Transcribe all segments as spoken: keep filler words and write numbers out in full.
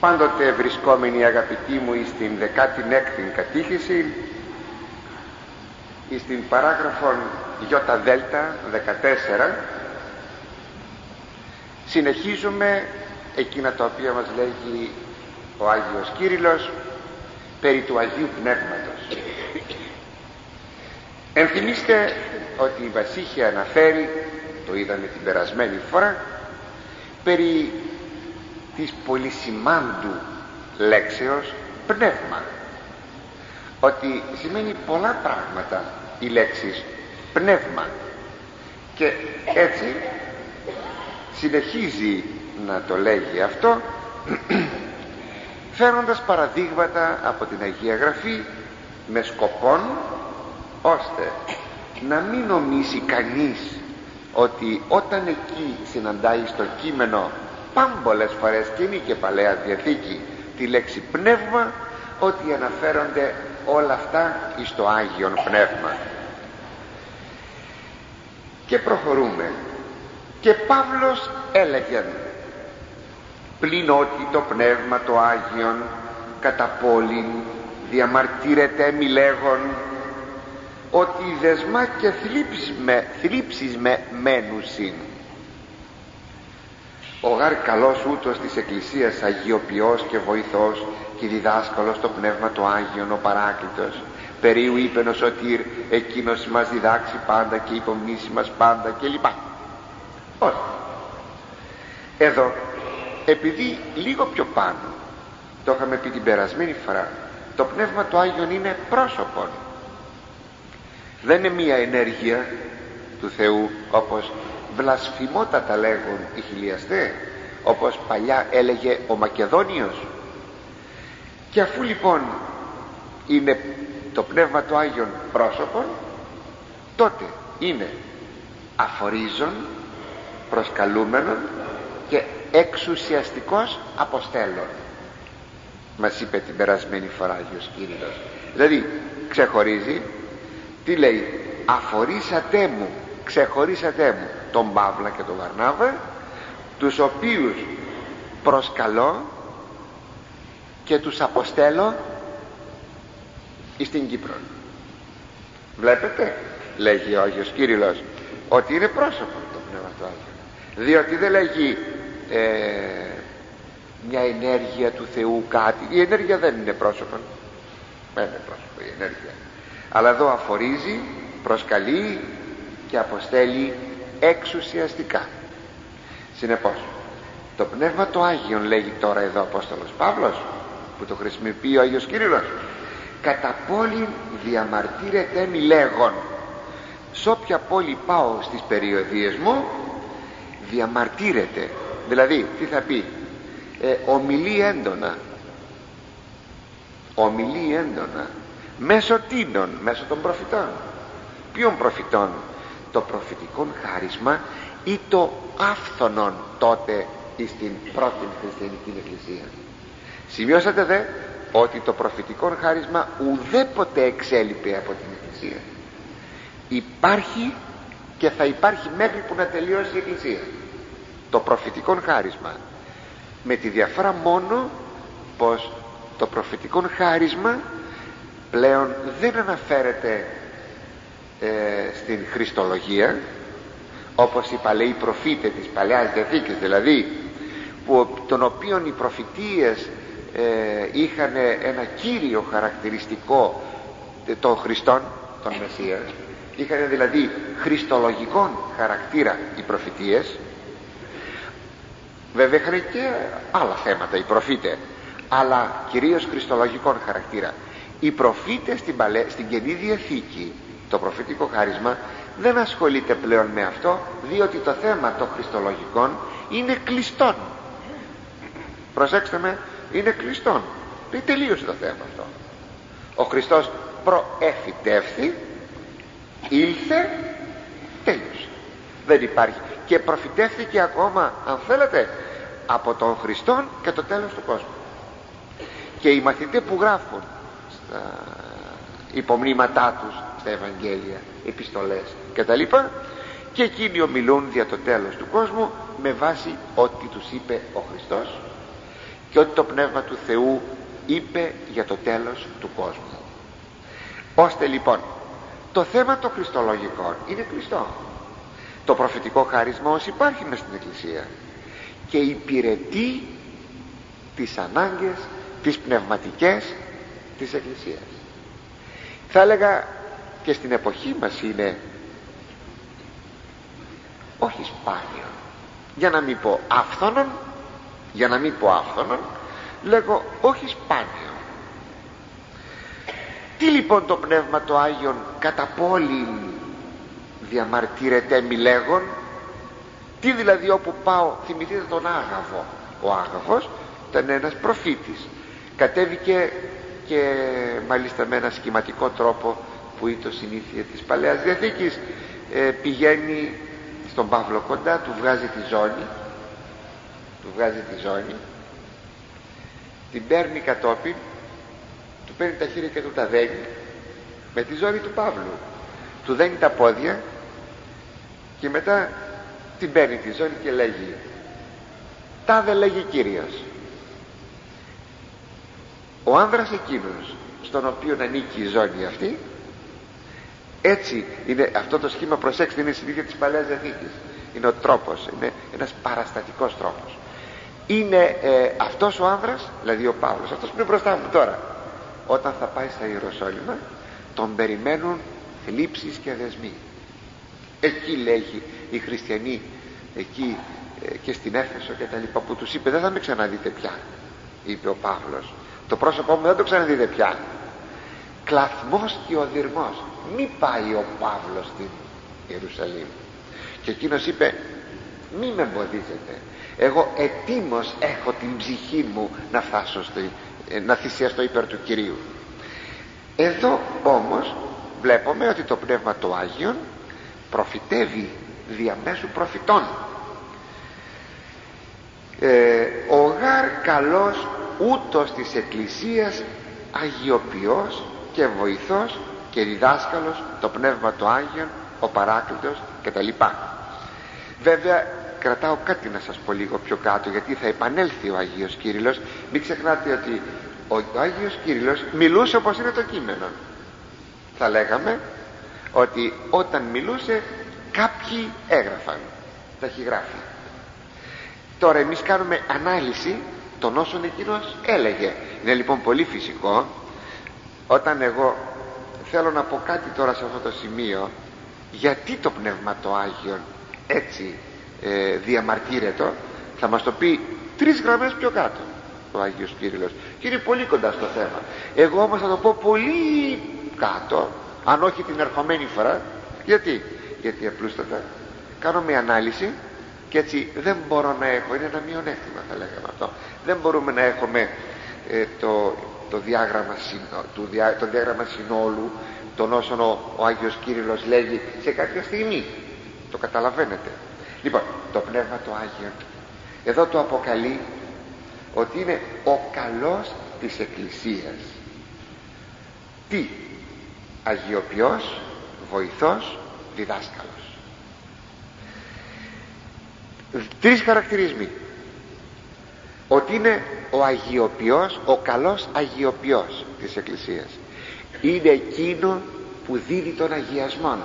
Πάντοτε βρισκόμενοι, αγαπητοί μου, στην δεκάτη έκτη κατήχηση, στην παράγραφον Ι Δέλτα δεκατέσσερα, συνεχίζουμε εκείνα τα οποία μας λέγει ο Άγιος Κύριλλος περί του Αγίου Πνεύματος. Ενθυμίστε ότι η Βασίχια αναφέρει, το είδαμε την περασμένη φορά, περί της πολυσημάντου λέξεως πνεύμα, ότι σημαίνει πολλά πράγματα η λέξη πνεύμα, και έτσι συνεχίζει να το λέγει αυτό φέροντας παραδείγματα από την Αγία Γραφή με σκοπόν ώστε να μην νομίσει κανείς ότι όταν εκεί συναντάει στο κείμενο πάμπολες φορές, και είναι και Παλαιά Διαθήκη, τη λέξη πνεύμα, ότι αναφέρονται όλα αυτά εις το Άγιον Πνεύμα. Και προχωρούμε. Και Παύλος έλεγε: πλην ότι το Πνεύμα το Άγιον κατά πόλην διαμαρτύρεται μη λέγον ότι δεσμά και θλίψεις με, θλίψεις με μένουσιν. Ο γάρ καλός ούτως της Εκκλησίας αγιοποιός και βοηθός και διδάσκαλος το Πνεύμα το Άγιον ο Παράκλητος, περίου είπεν ο Σωτήρ, εκείνος μας διδάξει πάντα και υπομνήσει μας πάντα κλπ. Ωραία. Εδώ, επειδή λίγο πιο πάνω, το είχαμε πει την περασμένη φορά, το Πνεύμα το Άγιον είναι πρόσωπον, δεν είναι μία ενέργεια του Θεού, όπως βλασφημότατα λέγουν οι χιλιαστές, όπως παλιά έλεγε ο Μακεδόνιος. Και αφού λοιπόν είναι το Πνεύμα του Άγιον πρόσωπον, τότε είναι αφορίζον, προσκαλούμενον και εξουσιαστικός αποστέλλον, μας είπε την περασμένη φορά Άγιος Κύριλλος. Δηλαδή ξεχωρίζει, τι λέει, αφορίσατε μου, ξεχωρίσατε μου τον Παύλα και τον Βαρνάβα, τους οποίους προσκαλώ και τους αποστέλω εις την Κύπρο. Βλέπετε, λέγει ο Άγιος Κύριλλος, ότι είναι πρόσωπο το Πνεύμα του Άγιον, διότι δεν λέγει ε, μια ενέργεια του Θεού κάτι. Η ενέργεια δεν είναι πρόσωπο, δεν είναι πρόσωπο η ενέργεια, αλλά εδώ αφορίζει, προσκαλεί και αποστέλει εξουσιαστικά. Συνεπώς το Πνεύμα το Άγιον, λέγει τώρα εδώ ο Απόστολος Παύλος, που το χρησιμοποιεί ο Άγιος Κύριλλος, κατά πόλη διαμαρτύρεται μη λέγον. Σ' όποια πόλη πάω στις περιοδίες μου, διαμαρτύρεται, δηλαδή τι θα πει, ε, ομιλεί έντονα, ομιλεί έντονα μέσω τίνων, μέσω των προφητών. Ποιων προφητών? Το προφητικόν χάρισμα ή το άφθονον τότε στην πρώτη χριστιανική εκκλησία. Σημειώσατε δε ότι το προφητικόν χάρισμα ουδέποτε εξέλιπε από την εκκλησία. Υπάρχει και θα υπάρχει μέχρι που να τελειώσει η εκκλησία το προφητικόν χάρισμα, με τη διαφορά μόνο πως το προφητικόν χάρισμα πλέον δεν αναφέρεται ε, στην Χριστολογία, όπως οι παλαιοί προφήτες της Παλαιάς Διαθήκης, δηλαδή που, των οποίων οι προφητείες ε, είχαν ένα κύριο χαρακτηριστικό των Χριστών, των Μεσσίας, είχαν δηλαδή χριστολογικών χαρακτήρα οι προφητείες. Βέβαια είχαν και άλλα θέματα οι προφήτες, αλλά κυρίως χριστολογικών χαρακτήρα. Οι προφήτες στην, παλαι... στην Καινή Διαθήκη, το προφητικό χάρισμα δεν ασχολείται πλέον με αυτό, διότι το θέμα των χριστολογικών είναι κλειστόν. Προσέξτε με, είναι κλειστόν. Δεν τελείωσε το θέμα αυτό. Ο Χριστός προεφητεύθη, ήλθε, τέλειωσε. Δεν υπάρχει. Και προφητεύθηκε ακόμα, αν θέλετε, από τον Χριστόν και το τέλος του κόσμου. Και οι μαθητές που γράφουν στα υπομνήματά τους, στα Ευαγγέλια, επιστολές κτλ, και εκείνοι ομιλούν για το τέλος του κόσμου με βάση ό,τι τους είπε ο Χριστός, και ότι το Πνεύμα του Θεού είπε για το τέλος του κόσμου. Ώστε λοιπόν το θέμα των χριστολογικών είναι κλειστό. Το προφητικό χάρισμα ως υπάρχει μες στην Εκκλησία και υπηρετεί τις ανάγκες, τις πνευματικές της Εκκλησίας. Θα έλεγα και στην εποχή μας είναι όχι σπάνιο, για να μην πω άφθονον, για να μην πω άφθονον, λέγω όχι σπάνιο. Τι λοιπόν το Πνεύμα το Άγιον κατά πόλην διαμαρτύρεται μη λέγον? Τι δηλαδή όπου πάω? Θυμηθείτε τον Άγαβο. Ο Άγαβος ήταν ένας προφήτης, κατέβηκε και μάλιστα με ένα σχηματικό τρόπο που είναι το συνήθεια της Παλαιάς Διαθήκης. ε, πηγαίνει στον Παύλο κοντά, του βγάζει τη ζώνη, του βγάζει τη ζώνη, την παίρνει κατόπιν, του παίρνει τα χέρια και του τα δένει με τη ζώνη του Παύλου, του δένει τα πόδια και μετά την παίρνει τη ζώνη και λέγει τάδε λέγει Κύριος. Ο άνδρας εκείνος στον οποίο ανήκει η ζώνη αυτή, έτσι είναι αυτό το σχήμα, προσέξτε, είναι η συνήθεια της Παλαιάς Διαθήκης, είναι ο τρόπος, είναι ένας παραστατικός τρόπος. Είναι ε, αυτός ο άνδρας, δηλαδή ο Παύλος, αυτός που είναι μπροστά μου τώρα, όταν θα πάει στα Ιεροσόλυμα τον περιμένουν θλίψεις και δεσμοί. Εκεί λέγει οι χριστιανοί εκεί ε, και στην Έφεσο και τα λοιπά, που τους είπε δεν θα με ξαναδείτε πια, είπε ο Παύλος, το πρόσωπό μου δεν το ξαναδείτε πια. Κλαθμός και οδυρμός, μη πάει ο Παύλος στην Ιερουσαλήμ. Και εκείνος είπε μη με εμποδίζετε, εγώ ετοίμως έχω την ψυχή μου να φτάσω στο, να θυσιαστώ υπέρ του Κυρίου. Εδώ όμως βλέπουμε ότι το Πνεύμα το Άγιον προφητεύει διαμέσου προφητών. ε, ο γάρ καλός ούτως της Εκκλησίας αγιοποιός και βοηθός και διδάσκαλος το Πνεύμα το Άγιον, ο Παράκλητος κτλ. Βέβαια κρατάω κάτι να σας πω λίγο πιο κάτω, γιατί θα επανέλθει ο Άγιος Κύριλλος. Μην ξεχνάτε ότι ο, ο Άγιος Κύριλλος μιλούσε όπως είναι το κείμενο. Θα λέγαμε ότι όταν μιλούσε κάποιοι έγραφαν, ταχυγράφοι. Τώρα εμείς κάνουμε ανάλυση των όσων εκείνος έλεγε. Είναι λοιπόν πολύ φυσικό, όταν εγώ θέλω να πω κάτι τώρα σε αυτό το σημείο, γιατί το Πνεύμα το Άγιον έτσι ε, διαμαρτύρεται, θα μας το πει τρεις γραμμές πιο κάτω ο Άγιος Κύριλλος, και είναι πολύ κοντά στο θέμα. Εγώ όμως θα το πω πολύ κάτω, αν όχι την ερχομένη φορά. Γιατί? Γιατί απλούστατα κάνω μια ανάλυση και έτσι δεν μπορώ να έχω, είναι ένα μειονέκτημα θα λέγαμε αυτό, δεν μπορούμε να έχουμε ε, το, το, διάγραμμα, το, διά, το διάγραμμα συνόλου των όσων ο, ο Άγιος Κύριλλος λέγει σε κάποια στιγμή. Το καταλαβαίνετε? Λοιπόν, το Πνεύμα το Άγιο εδώ το αποκαλεί ότι είναι ο καλός της Εκκλησίας. Τι? Αγιοποιός, βοηθός, διδάσκαλος. Τρεις χαρακτηρισμοί. Ότι είναι ο αγιοποιός, ο καλός αγιοποιός της Εκκλησίας. Είναι εκείνο που δίδει τον αγιασμό.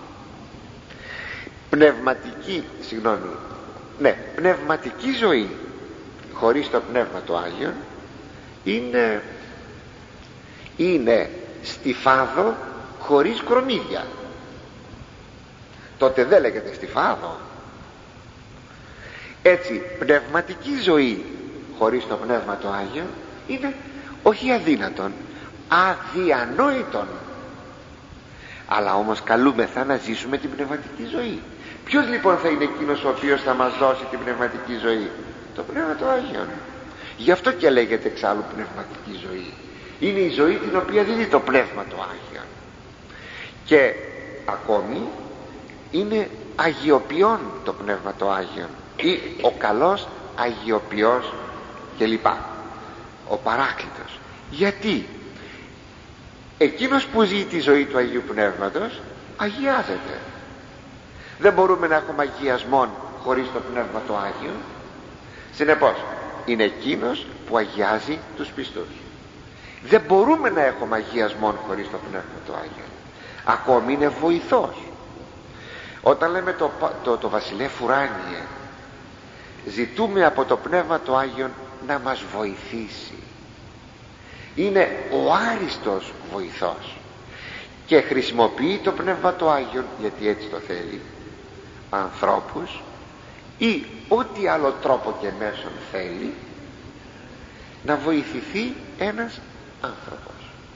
Πνευματική, συγγνώμη, ναι, πνευματική ζωή χωρίς το Πνεύμα το Άγιον είναι, είναι στιφάδο χωρίς κρομίδια. Τότε δεν λέγεται στιφάδο. Έτσι, πνευματική ζωή χωρίς το Πνεύμα το Άγιο είναι όχι αδύνατον, αδιανόητον. Αλλά όμως καλούμεθα να ζήσουμε την πνευματική ζωή. Ποιος λοιπόν θα είναι εκείνος ο οποίος θα μας δώσει την πνευματική ζωή? Το Πνεύμα το Άγιο. Γι' αυτό και λέγεται εξάλλου πνευματική ζωή. Είναι η ζωή την οποία δίδει το Πνεύμα το Άγιο. Και ακόμη είναι αγιοποιών το Πνεύμα το Άγιο, ή ο καλός αγιοποιός κλπ, ο Παράκλητος. Γιατί? Εκείνος που ζει τη ζωή του Αγίου Πνεύματος αγιάζεται. Δεν μπορούμε να έχουμε αγιασμόν χωρίς το Πνεύμα το Άγιο. Συνεπώς είναι εκείνος που αγιάζει τους πιστούς. Δεν μπορούμε να έχουμε αγιασμόν χωρίς το Πνεύμα το Άγιο. Ακόμη είναι βοηθός. Όταν λέμε το, το, το βασιλεύ ουράνιε, ζητούμε από το Πνεύμα το Άγιο να μας βοηθήσει. Είναι ο άριστος βοηθός και χρησιμοποιεί το Πνεύμα το Άγιο, γιατί έτσι το θέλει, ανθρώπους ή ό,τι άλλο τρόπο και μέσον θέλει να βοηθηθεί ένας άνθρωπος.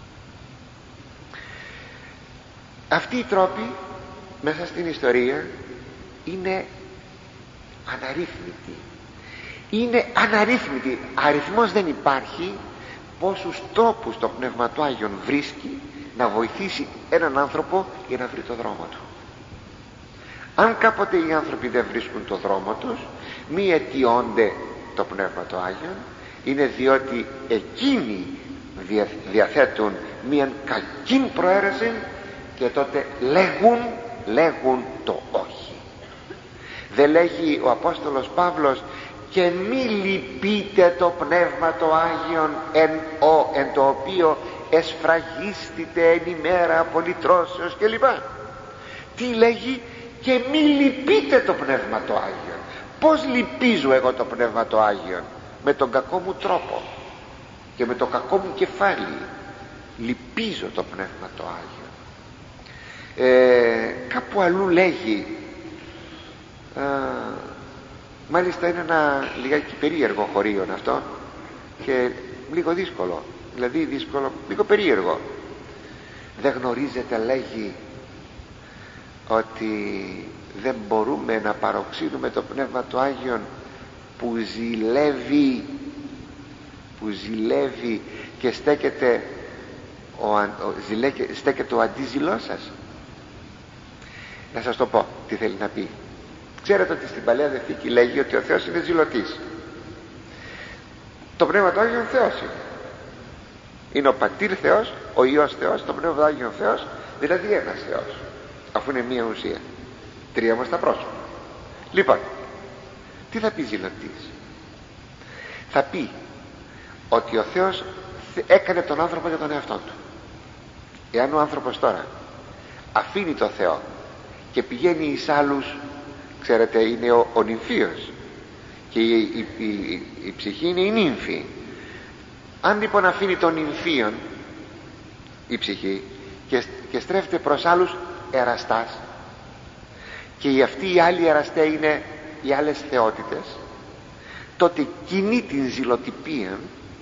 Αυτοί οι τρόποι μέσα στην ιστορία είναι αναρρύθμιτοι. Είναι αναρρύθμιτοι. Αριθμός δεν υπάρχει πόσους τρόπους το Πνεύμα του Άγιον βρίσκει να βοηθήσει έναν άνθρωπο για να βρει το δρόμο του. Αν κάποτε οι άνθρωποι δεν βρίσκουν το δρόμο τους, μη αιτιώνται το Πνεύμα το Άγιον, είναι διότι εκείνοι διαθέτουν μίαν κακήν προαίρεση και τότε λέγουν, λέγουν το όχι. Δεν λέγει ο Απόστολος Παύλος και μη λυπείτε το Πνεύμα το Άγιον εν, ο, εν το οποίο εσφραγίστητε εν ημέρα απολυτρώσεως κλπ. Τι λέγει? Και μη λυπείτε το Πνεύμα το Άγιον. Πως λυπίζω εγώ το Πνεύμα το Άγιον? Με τον κακό μου τρόπο και με το κακό μου κεφάλι λυπίζω το Πνεύμα το Άγιον. ε, Κάπου αλλού λέγει, α, μάλιστα είναι ένα λιγάκι περίεργο χωρίον αυτό και λίγο δύσκολο, δηλαδή δύσκολο, λίγο περίεργο. Δεν γνωρίζετε, λέγει, ότι δεν μπορούμε να παροξύνουμε το Πνεύμα του Άγιον που ζηλεύει, που ζηλεύει και στέκεται ο, ο, ζηλέ, στέκεται ο αντίζηλός σας. Να σας το πω τι θέλει να πει. Ξέρετε ότι στην Παλαιά Διαθήκη λέγει ότι ο Θεός είναι ζηλωτής. Το Πνεύμα του Άγιον Θεός είναι. Είναι ο Πατήρ Θεός, ο Υιός Θεός, το Πνεύμα του Άγιον Θεός, δηλαδή ένας Θεός, αφού είναι μία ουσία. Τρία όμως τα πρόσωπα. Λοιπόν, τι θα πει ζηλωτής? Θα πει ότι ο Θεός έκανε τον άνθρωπο για τον εαυτό του. Εάν ο άνθρωπος τώρα αφήνει το Θεό και πηγαίνει εις άλλους, ξέρετε, είναι ο, ο νυμφίος και η, η, η, η, η ψυχή είναι η νύμφη. Αν λοιπόν αφήνει τον νυμφίον η ψυχή και, και στρέφεται προς άλλους εραστάς, και οι αυτοί οι άλλοι εραστέ είναι οι άλλες θεότητες, τότε κινεί την ζηλοτυπία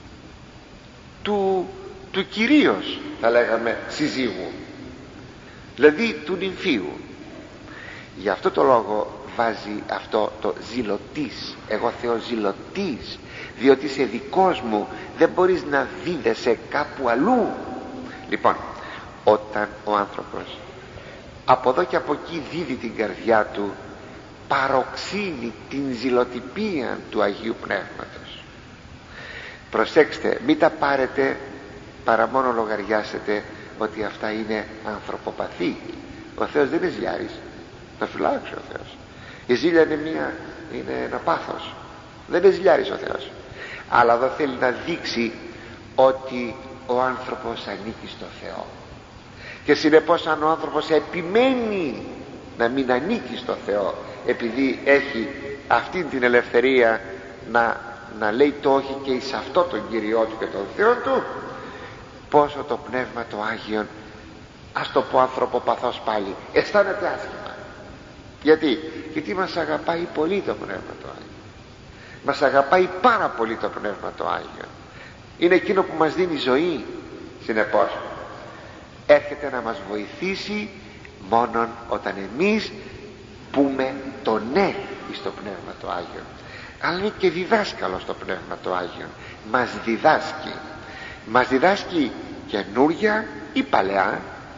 του, του κυρίως, θα λέγαμε, συζύγου, δηλαδή του νυμφίου. Γι' αυτό το λόγο βάζει αυτό το ζηλωτής, εγώ Θεός ζηλωτής, διότι είσαι δικός μου, δεν μπορείς να δίδεσαι κάπου αλλού. Λοιπόν, όταν ο άνθρωπος από εδώ και από εκεί δίδει την καρδιά του, παροξύνει την ζηλοτυπία του Αγίου Πνεύματος. Προσέξτε, μην τα πάρετε παρά μόνο λογαριάσετε ότι αυτά είναι ανθρωποπαθή. Ο Θεός δεν είναι ζηλιάρης, να φυλάξει ο Θεός. Η ζήλια είναι, μια, είναι ένα πάθος, δεν είναι ζηλιάρης ο Θεός. Αλλά εδώ θέλει να δείξει ότι ο άνθρωπος ανήκει στο Θεό, και συνεπώς αν ο άνθρωπος επιμένει να μην ανήκει στο Θεό επειδή έχει αυτή την ελευθερία να, να λέει το όχι και εις αυτό τον Κύριό του και τον Θεό του, πόσο το Πνεύμα το Άγιον, ας το πω ανθρωποπαθώς πάλι, αισθάνεται άσχημα. Γιατί? Γιατί μας αγαπάει πολύ το Πνεύμα το Άγιον. Μας αγαπάει πάρα πολύ το Πνεύμα το Άγιον. Είναι εκείνο που μας δίνει ζωή. Συνεπώς έρχεται να μας βοηθήσει μόνον όταν εμείς πούμε το ναι στο Πνεύμα το Άγιον. Αλλά είναι και διδάσκαλο στο Πνεύμα το Άγιον. Μας διδάσκει. Μας διδάσκει καινούρια ή παλαιά.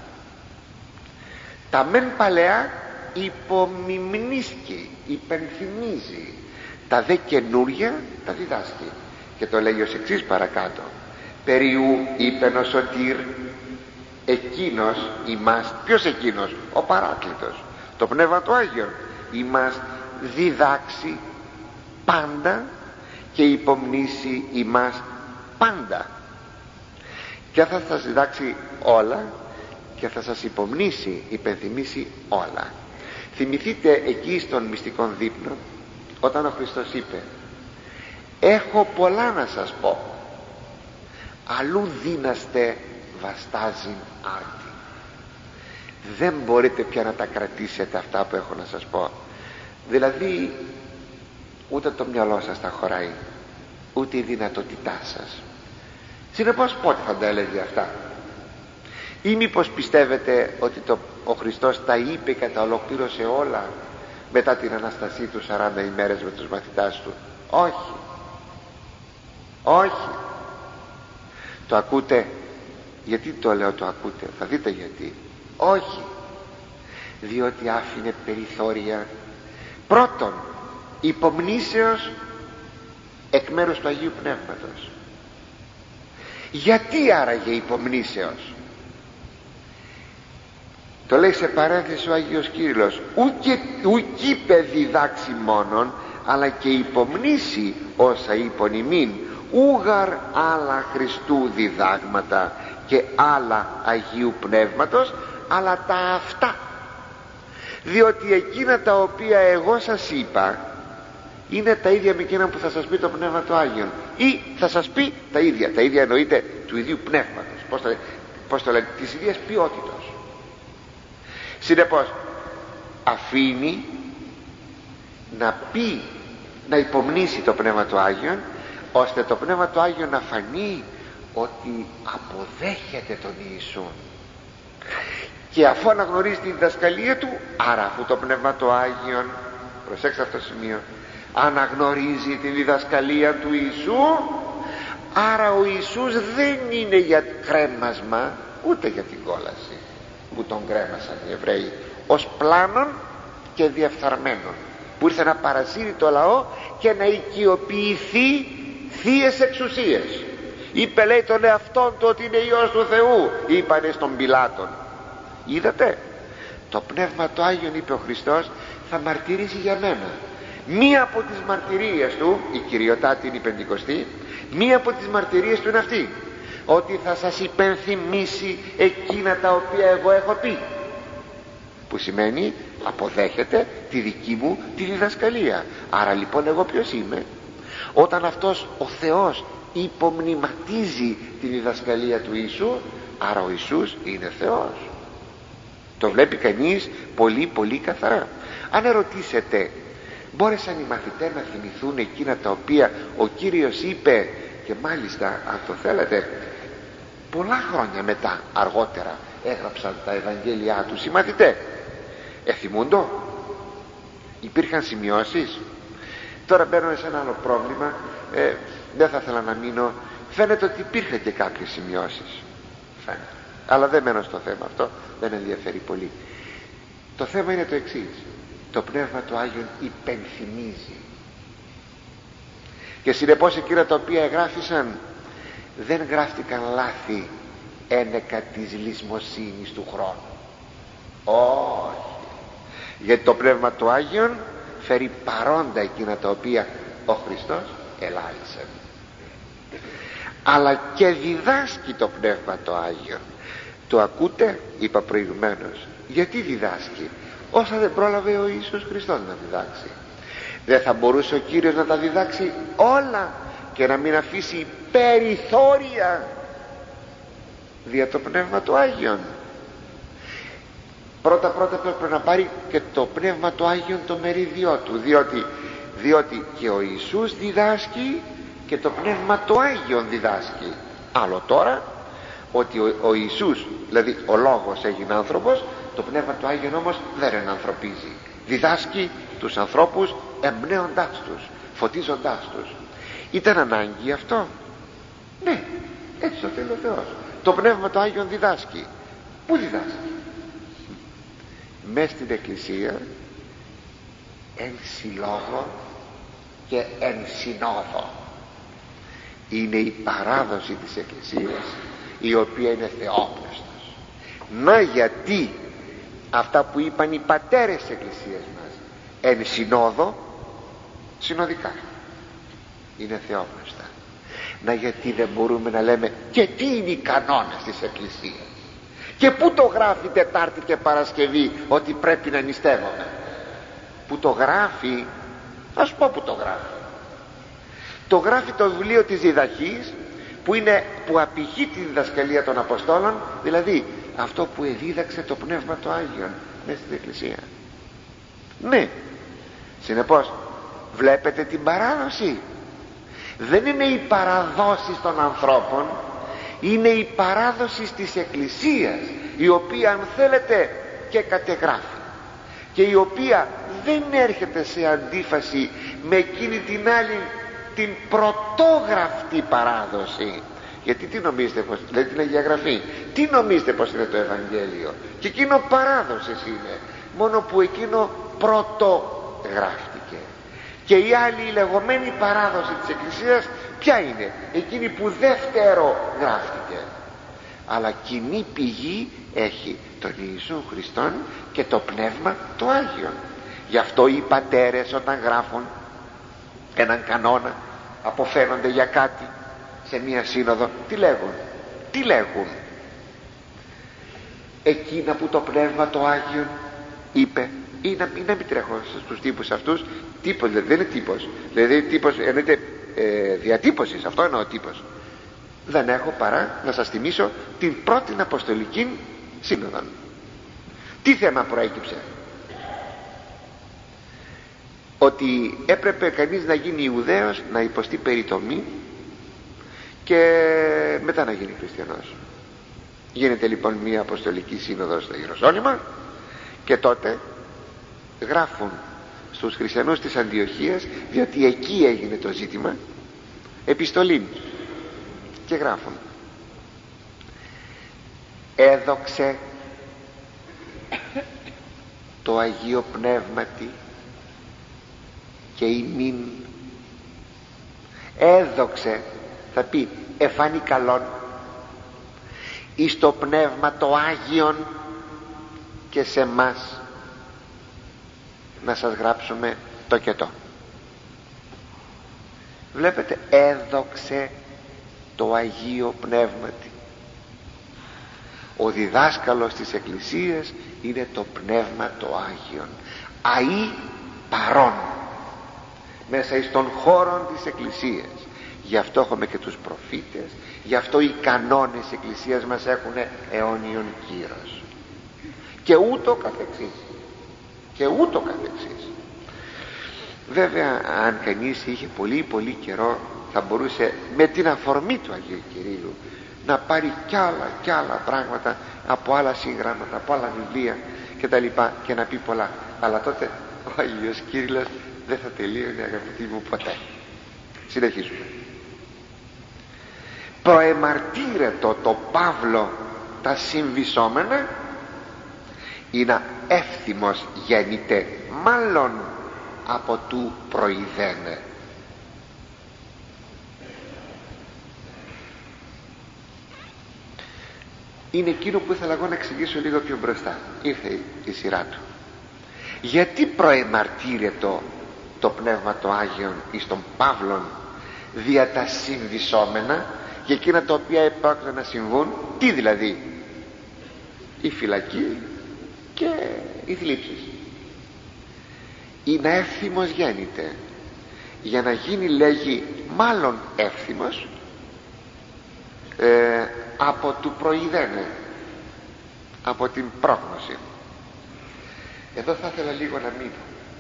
Τα μεν παλαιά υπομιμνίσκει, υπενθυμίζει. Τα δε καινούρια τα διδάσκει. Και το λέει ως εξής παρακάτω. Περιού είπεν ο Σωτήρ εκείνος ημάς. Ποιος εκείνος? Ο Παράκλητος, το Πνεύμα του Άγιον. Ημάς διδάξει πάντα και υπομνήσει ημάς πάντα, και θα σας διδάξει όλα και θα σας υπομνήσει, υπενθυμίσει όλα. Θυμηθείτε εκεί στον μυστικόν δείπνο, όταν ο Χριστός είπε: έχω πολλά να σας πω, αλλού δύναστε βαστάζειν άρτη. Δεν μπορείτε πια να τα κρατήσετε αυτά που έχω να σας πω. Δηλαδή ούτε το μυαλό σας τα χωράει, ούτε η δυνατότητά σας. Συνεπώς πότε θα τα έλεγε αυτά? Ή μήπως πιστεύετε ότι το, ο Χριστός τα είπε και τα ολοκλήρωσε όλα μετά την Αναστασή του σαράντα ημέρες με τους μαθητάς του? Όχι, όχι. Το ακούτε? Γιατί το λέω το ακούτε? Θα δείτε γιατί. Όχι, διότι άφηνε περιθώρια, πρώτον υπομνήσεως εκ μέρους του Αγίου Πνεύματος. Γιατί άραγε υπομνήσεως? Το λέει σε παρένθεση ο Άγιος Κύριλλος: ουκ είπε διδάξει μόνον, αλλά και υπομνήσει όσα είπον ημίν, ούγαρ άλλα Χριστού διδάγματα και άλλα Αγίου Πνεύματος, αλλά τα αυτά. Διότι εκείνα τα οποία εγώ σας είπα είναι τα ίδια με εκείνα που θα σας πει το Πνεύμα του Άγιον, ή θα σας πει τα ίδια, τα ίδια εννοείται του ίδιου πνεύματος, πώς το, πώς το λένε, της ίδιας ποιότητας. Συνεπώς αφήνει να πει, να υπομνήσει το Πνεύμα του Άγιον, ώστε το Πνεύμα του Άγιον να φανεί ότι αποδέχεται τον Ιησού, και αφού αναγνωρίζει τη διδασκαλία του, άρα αφού το Πνεύμα του Άγιον, προσέξτε αυτό το σημείο, αναγνωρίζει τη διδασκαλία του Ιησού, άρα ο Ιησούς δεν είναι για κρέμασμα ούτε για την κόλαση που τον κρέμασαν οι Εβραίοι, ως πλάνων και διαφθαρμένων, που ήρθε να παρασύρει το λαό και να οικειοποιηθεί θείες εξουσίες. Είπε, λέει, τον εαυτόν του ότι είναι Υιός του Θεού, είπανε στον Πιλάτον. Είδατε, το Πνεύμα του Άγιον, είπε ο Χριστός, θα μαρτυρήσει για μένα. Μία από τις μαρτυρίες του, η κυριοτάτη είναι η Πεντηκοστή, μία από τις μαρτυρίες του είναι αυτή, ότι θα σας υπενθυμίσει εκείνα τα οποία εγώ έχω πει, που σημαίνει αποδέχεται τη δική μου τη διδασκαλία. Άρα λοιπόν εγώ ποιος είμαι? Όταν αυτός ο Θεός υπομνηματίζει τη διδασκαλία του Ιησού, άρα ο Ιησούς είναι Θεός. Το βλέπει κανείς πολύ πολύ καθαρά. Αν ερωτήσετε, μπόρεσαν οι μαθητές να θυμηθούν εκείνα τα οποία ο Κύριος είπε, και μάλιστα αν το θέλετε πολλά χρόνια μετά, αργότερα έγραψαν τα Ευαγγέλια τους οι μαθητές? Εθυμούντο? Υπήρχαν σημειώσεις? Τώρα μπαίνω σε ένα άλλο πρόβλημα, ε, δεν θα ήθελα να μείνω. Φαίνεται ότι υπήρχαν και κάποιες σημειώσεις, φαίνεται. Αλλά δεν μένω στο θέμα αυτό, δεν ενδιαφέρει πολύ. Το θέμα είναι το εξής: το Πνεύμα του Άγιον υπενθυμίζει, και συνεπώς εκείνα τα οποία εγγράφησαν δεν γράφτηκαν λάθη ένεκα της λησμοσύνης του χρόνου. Όχι, γιατί το Πνεύμα του Άγιον φέρει παρόντα εκείνα τα οποία ο Χριστός ελάλησε, αλλά και διδάσκει το Πνεύμα το Άγιον. Το ακούτε? Είπα προηγουμένως, γιατί διδάσκει όσα δεν πρόλαβε ο Ιησούς Χριστός να διδάξει. Δεν θα μπορούσε ο Κύριος να τα διδάξει όλα και να μην αφήσει περιθώρια δια το Πνεύμα του Άγιον? Πρώτα πρώτα πρέπει να πάρει και το Πνεύμα του Άγιον το μερίδιό του, διότι, διότι και ο Ιησούς διδάσκει και το Πνεύμα του Άγιον διδάσκει. Άλλο τώρα ότι ο, ο Ιησούς, δηλαδή ο Λόγος, έγινε άνθρωπος, το Πνεύμα του Άγιον όμως δεν ενανθρωπίζει, διδάσκει τους ανθρώπους εμπνέοντάς τους, φωτίζοντάς τους. Ήταν ανάγκη αυτό? Ναι, έτσι το θέλει ο Θεός. Το Πνεύμα του Άγιον διδάσκει. Πού διδάσκει? Μες στην Εκκλησία, εν συλλόγω και εν συνόδο. Είναι η παράδοση της Εκκλησίας, η οποία είναι θεόπνευστος. Να γιατί αυτά που είπαν οι πατέρες της Εκκλησίας μας, εν συνόδο, συνοδικά, είναι θεόπνευστα. Να, γιατί δεν μπορούμε να λέμε και τι είναι οι κανόνες της Εκκλησίας και πού το γράφει Τετάρτη και Παρασκευή ότι πρέπει να νηστεύουμε? Που το γράφει? Ας πω που το γράφει. Το γράφει το βιβλίο της Διδαχής, που, είναι, που απηχεί τη διδασκαλία των Αποστόλων, δηλαδή αυτό που εδίδαξε το Πνεύμα το Άγιον μέσα στην Εκκλησία. Ναι, συνεπώς βλέπετε την παράδοση. Δεν είναι οι παραδόσεις των ανθρώπων, είναι η παράδοση της Εκκλησίας, η οποία, αν θέλετε, και κατεγράφει και η οποία δεν έρχεται σε αντίφαση με εκείνη την άλλη, την πρωτόγραφτη παράδοση. Γιατί τι νομίζετε πως, δηλαδή την Αγία Γραφή, τι νομίζετε πως είναι το Ευαγγέλιο? Και εκείνο παράδοσης είναι, μόνο που εκείνο πρωτογράφτηκε. Και η άλλη, η λεγόμενη παράδοση της Εκκλησίας, ποια είναι? Εκείνη που δεύτερο γράφτηκε. Αλλά κοινή πηγή έχει τον Ιησού Χριστόν και το Πνεύμα το Άγιον. Γι' αυτό οι πατέρες, όταν γράφουν έναν κανόνα, αποφαίνονται για κάτι σε μία σύνοδο, τι λέγουν? Τι λέγουν? Εκείνα που το Πνεύμα το Άγιον είπε, ή να, ή να μην τρέχω στους τύπους αυτούς. Τύπος δηλαδή, δεν είναι τύπος, δηλαδή τύπος εννοείται ε, διατύπωσης, αυτό εννοώ τύπος. Δεν έχω παρά να σας θυμίσω την πρώτη Αποστολική Σύνοδο. Τι θέμα προέκυψε? Ότι έπρεπε κανείς να γίνει Ιουδαίος, να υποστεί περιτομή και μετά να γίνει χριστιανός. Γίνεται λοιπόν μια Αποστολική Σύνοδος στο Ιεροσόλυμα και τότε γράφουν στους χριστιανούς της Αντιοχίας, διότι εκεί έγινε το ζήτημα, επιστολή, και γράφουν: έδοξε το Αγίο Πνεύματι και ημίν. Έδοξε θα πει εφάνει καλόν εις το Πνεύμα το Άγιον και σε μας να σας γράψουμε το και το. Βλέπετε, έδοξε το Αγίο Πνεύματι. Ο διδάσκαλος της Εκκλησίας είναι το Πνεύμα το Άγιον, αεί παρών μέσα εις των χώρων της Εκκλησίας. Γι' αυτό έχουμε και τους προφήτες, γι' αυτό οι κανόνες της Εκκλησίας μας έχουν αιώνιον κύρος, και ούτω καθεξής, και ούτω καθεξής. Βέβαια, αν κανείς είχε πολύ πολύ καιρό, θα μπορούσε με την αφορμή του Αγίου Κυρίου να πάρει κι άλλα κι άλλα πράγματα από άλλα συγγράμματα, από άλλα βιβλία και τα λοιπά, και να πει πολλά. Αλλά τότε ο Άγιος Κύριλλος δεν θα τελείωνε, αγαπητοί μου, ποτέ. Συνεχίζουμε. Προεμαρτύρετο το Παύλο τα συμβησόμενα, είναι εύθυμος γέννηται, μάλλον από του προειδένε. Είναι εκείνο που ήθελα εγώ να εξηγήσω λίγο πιο μπροστά. Ήρθε η σειρά του. Γιατί προεμαρτύρετο το Πνεύμα το Άγιον εις τον Παύλον δια τα συμβησόμενα, για εκείνα τα οποία επρόκειτο να συμβούν? Τι δηλαδή? Η φυλακή και οι θλίψεις. Είναι εύθυμος γέννηται. Για να γίνει, λέγει, μάλλον εύθυμος ε, από του προειδένε, από την πρόγνωση. Εδώ θα ήθελα λίγο να μείνω.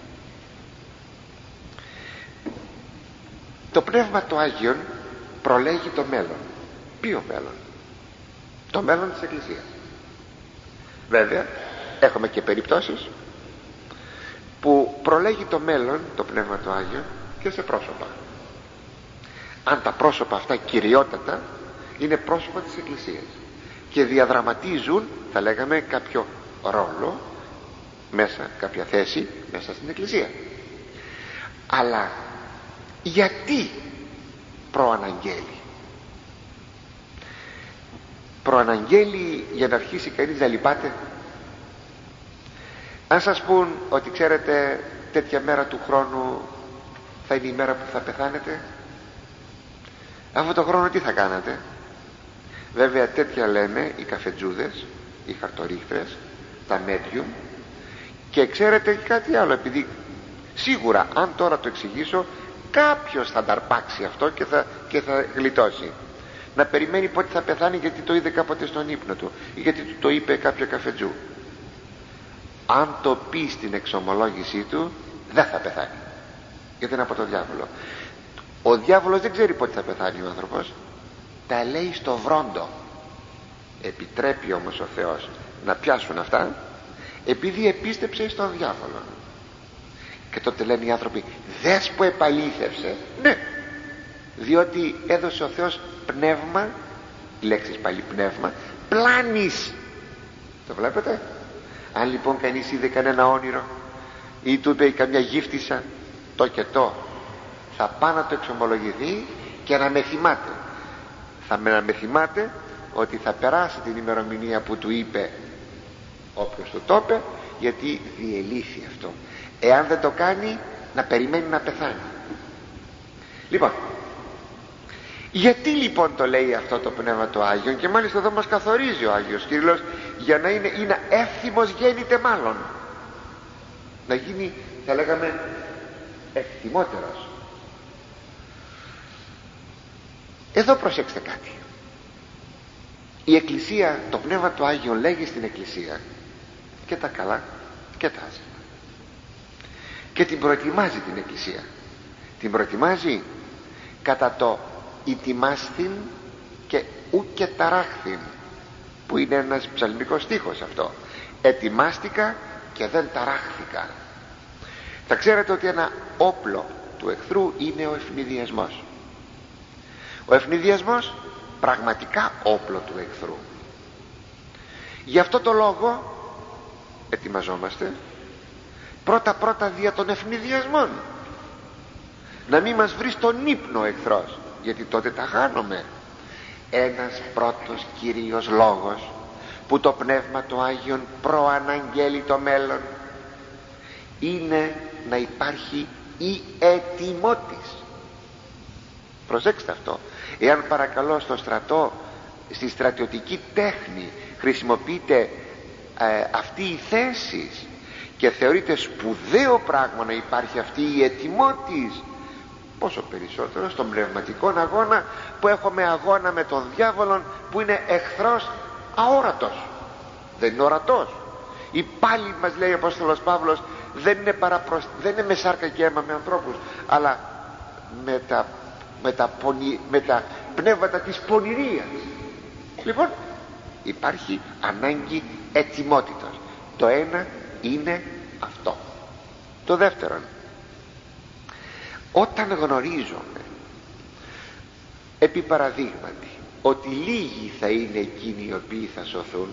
Το Πνεύμα το Άγιον προλέγει το μέλλον. Ποιο μέλλον? Το μέλλον της Εκκλησίας. Βέβαια έχουμε και περιπτώσεις που προλέγει το μέλλον το Πνεύμα το Άγιον και σε πρόσωπα. Αν τα πρόσωπα αυτά κυριότατα είναι πρόσωπα της Εκκλησίας και διαδραματίζουν, θα λέγαμε, κάποιο ρόλο μέσα, κάποια θέση μέσα στην Εκκλησία. Αλλά γιατί προαναγγέλει? Προαναγγέλει για να αρχίσει κανείς να λυπάται. Αν σας πούν ότι ξέρετε τέτοια μέρα του χρόνου θα είναι η μέρα που θα πεθάνετε, Αυτό το χρόνο τι θα κάνατε? Βέβαια τέτοια λένε οι καφετζούδες, οι χαρτορίχτρες, τα medium. Και ξέρετε και κάτι άλλο, επειδή σίγουρα αν τώρα το εξηγήσω κάποιος θα ταρπάξει αυτό και θα, και θα γλιτώσει. Να περιμένει πότε θα πεθάνει, γιατί το είδε κάποτε στον ύπνο του ή γιατί του το είπε κάποιο καφετζού. Αν το πει στην εξομολόγησή του, δεν θα πεθάνει, γιατί είναι από το διάβολο. Ο διάβολος δεν ξέρει πότε θα πεθάνει ο άνθρωπος, τα λέει στο βρόντο. Επιτρέπει όμως ο Θεός να πιάσουν αυτά, επειδή επίστεψε στον διάβολο. Και τότε λένε οι άνθρωποι, δες που επαλήθευσε. Ναι, διότι έδωσε ο Θεός πνεύμα, η λέξη πάλι πνεύμα, πλάνης. Το βλέπετε? Αν λοιπόν κανείς είδε κανένα όνειρο ή του είπε καμιά γύφτισσα το και το, θα πάει να το εξομολογηθεί και να με θυμάται. Θα με να με θυμάται ότι θα περάσει την ημερομηνία που του είπε όποιος του το είπε, γιατί διελήθη αυτό. Εάν δεν το κάνει, να περιμένει να πεθάνει. Λοιπόν, γιατί λοιπόν το λέει αυτό το Πνεύμα το Άγιο? Και μάλιστα εδώ μας καθορίζει ο Άγιος Κύριλλος, για να είναι, είναι εύθυμος γέννηται μάλλον, να γίνει, θα λέγαμε, ευθυμότερος. Εδώ προσέξτε κάτι. Η Εκκλησία, το Πνεύμα του Άγιο λέγει στην Εκκλησία και τα καλά και τα άσχημα, και την προετοιμάζει την Εκκλησία. Την προετοιμάζει κατά το «ητιμάσθην και ου και ταράχθην», που είναι ένας ψαλμικός στίχος αυτό. Ετοιμάστηκα και δεν ταράχθηκα. Θα ξέρετε ότι ένα όπλο του εχθρού είναι ο ευνηδιασμός. Ο ευνηδιασμός πραγματικά όπλο του εχθρού. Γι' αυτό το λόγο ετοιμαζόμαστε πρώτα πρώτα δια των ευνηδιασμών, να μην μας βρει στον ύπνο ο εχθρός, γιατί τότε τα χάνουμε. Ένας πρώτος κυρίως λόγος που το Πνεύμα του Άγιον προαναγγέλει το μέλλον είναι να υπάρχει η ετοιμότης. Προσέξτε αυτό. Εάν παρακαλώ στο στρατό, στη στρατιωτική τέχνη χρησιμοποιείται ε, αυτή η θέση και θεωρείται σπουδαίο πράγμα να υπάρχει αυτή η ετοιμότης, πόσο περισσότερο στον πνευματικό αγώνα, που έχουμε αγώνα με τον διάβολο, που είναι εχθρός αόρατος, δεν είναι ορατός. Ή πάλι μας λέει ο Απόστολος Παύλος, δεν είναι, παραπροσ... δεν είναι με σάρκα και αίμα με ανθρώπους, αλλά με τα, με τα, πονη... με τα πνεύματα της πονηρίας. Λοιπόν, υπάρχει ανάγκη ετοιμότητας. Το ένα είναι αυτό. Το δεύτερο, όταν γνωρίζουμε επί παραδείγματι ότι λίγοι θα είναι εκείνοι οι οποίοι θα σωθούν,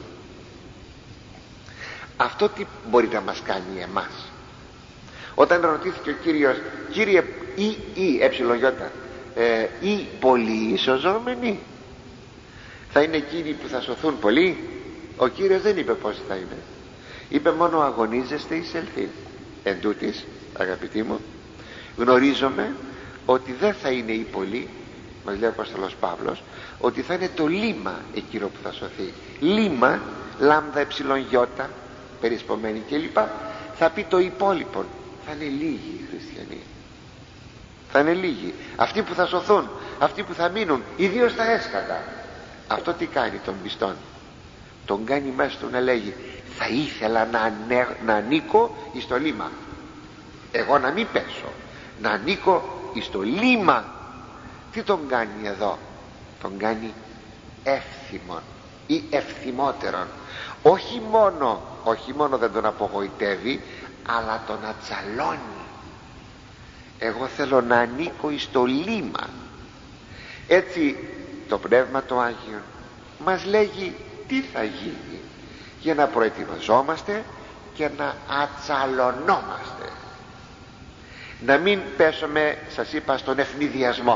αυτό τι μπορεί να μας κάνει εμάς? Όταν ρωτήθηκε ο Κύριος, Κύριε, ή ή εψιλογιώτα ε, ή πολλοί ισοζόμενοι, θα είναι εκείνοι που θα σωθούν πολλοί? Ο Κύριος δεν είπε πόσοι θα είναι, είπε μόνο αγωνίζεστε εις ελθύν. Εν τούτοις, αγαπητοί μου, γνωρίζομαι ότι δεν θα είναι οι πολλοί, μας λέει ο Απόστολος Παύλος, ότι θα είναι το λίμα εκείνο που θα σωθεί. Λίμα, λάμδα εψιλογιώτα, περισπομένη κλπ. Θα πει το υπόλοιπο. Θα είναι λίγοι οι χριστιανοί. Θα είναι λίγοι. Αυτοί που θα σωθούν, αυτοί που θα μείνουν, ιδίως τα έσκατα. Αυτό τι κάνει τον πιστόν? Τον κάνει μέσα του να λέγει, θα ήθελα να, ανέ, να ανήκω εις το λίμα. Εγώ να μην πέσω, να ανήκω εις το λίμα. Τι τον κάνει εδώ? Τον κάνει εύθυμον ή ευθυμότερον. Όχι μόνο, όχι μόνο δεν τον απογοητεύει, αλλά τον ατσαλώνει. Εγώ θέλω να ανήκω εις το λίμα. Έτσι το Πνεύμα το Άγιο μας λέγει τι θα γίνει, για να προετοιμαζόμαστε και να ατσαλωνόμαστε, να μην πέσουμε, σας είπα, στον ευνηδιασμό.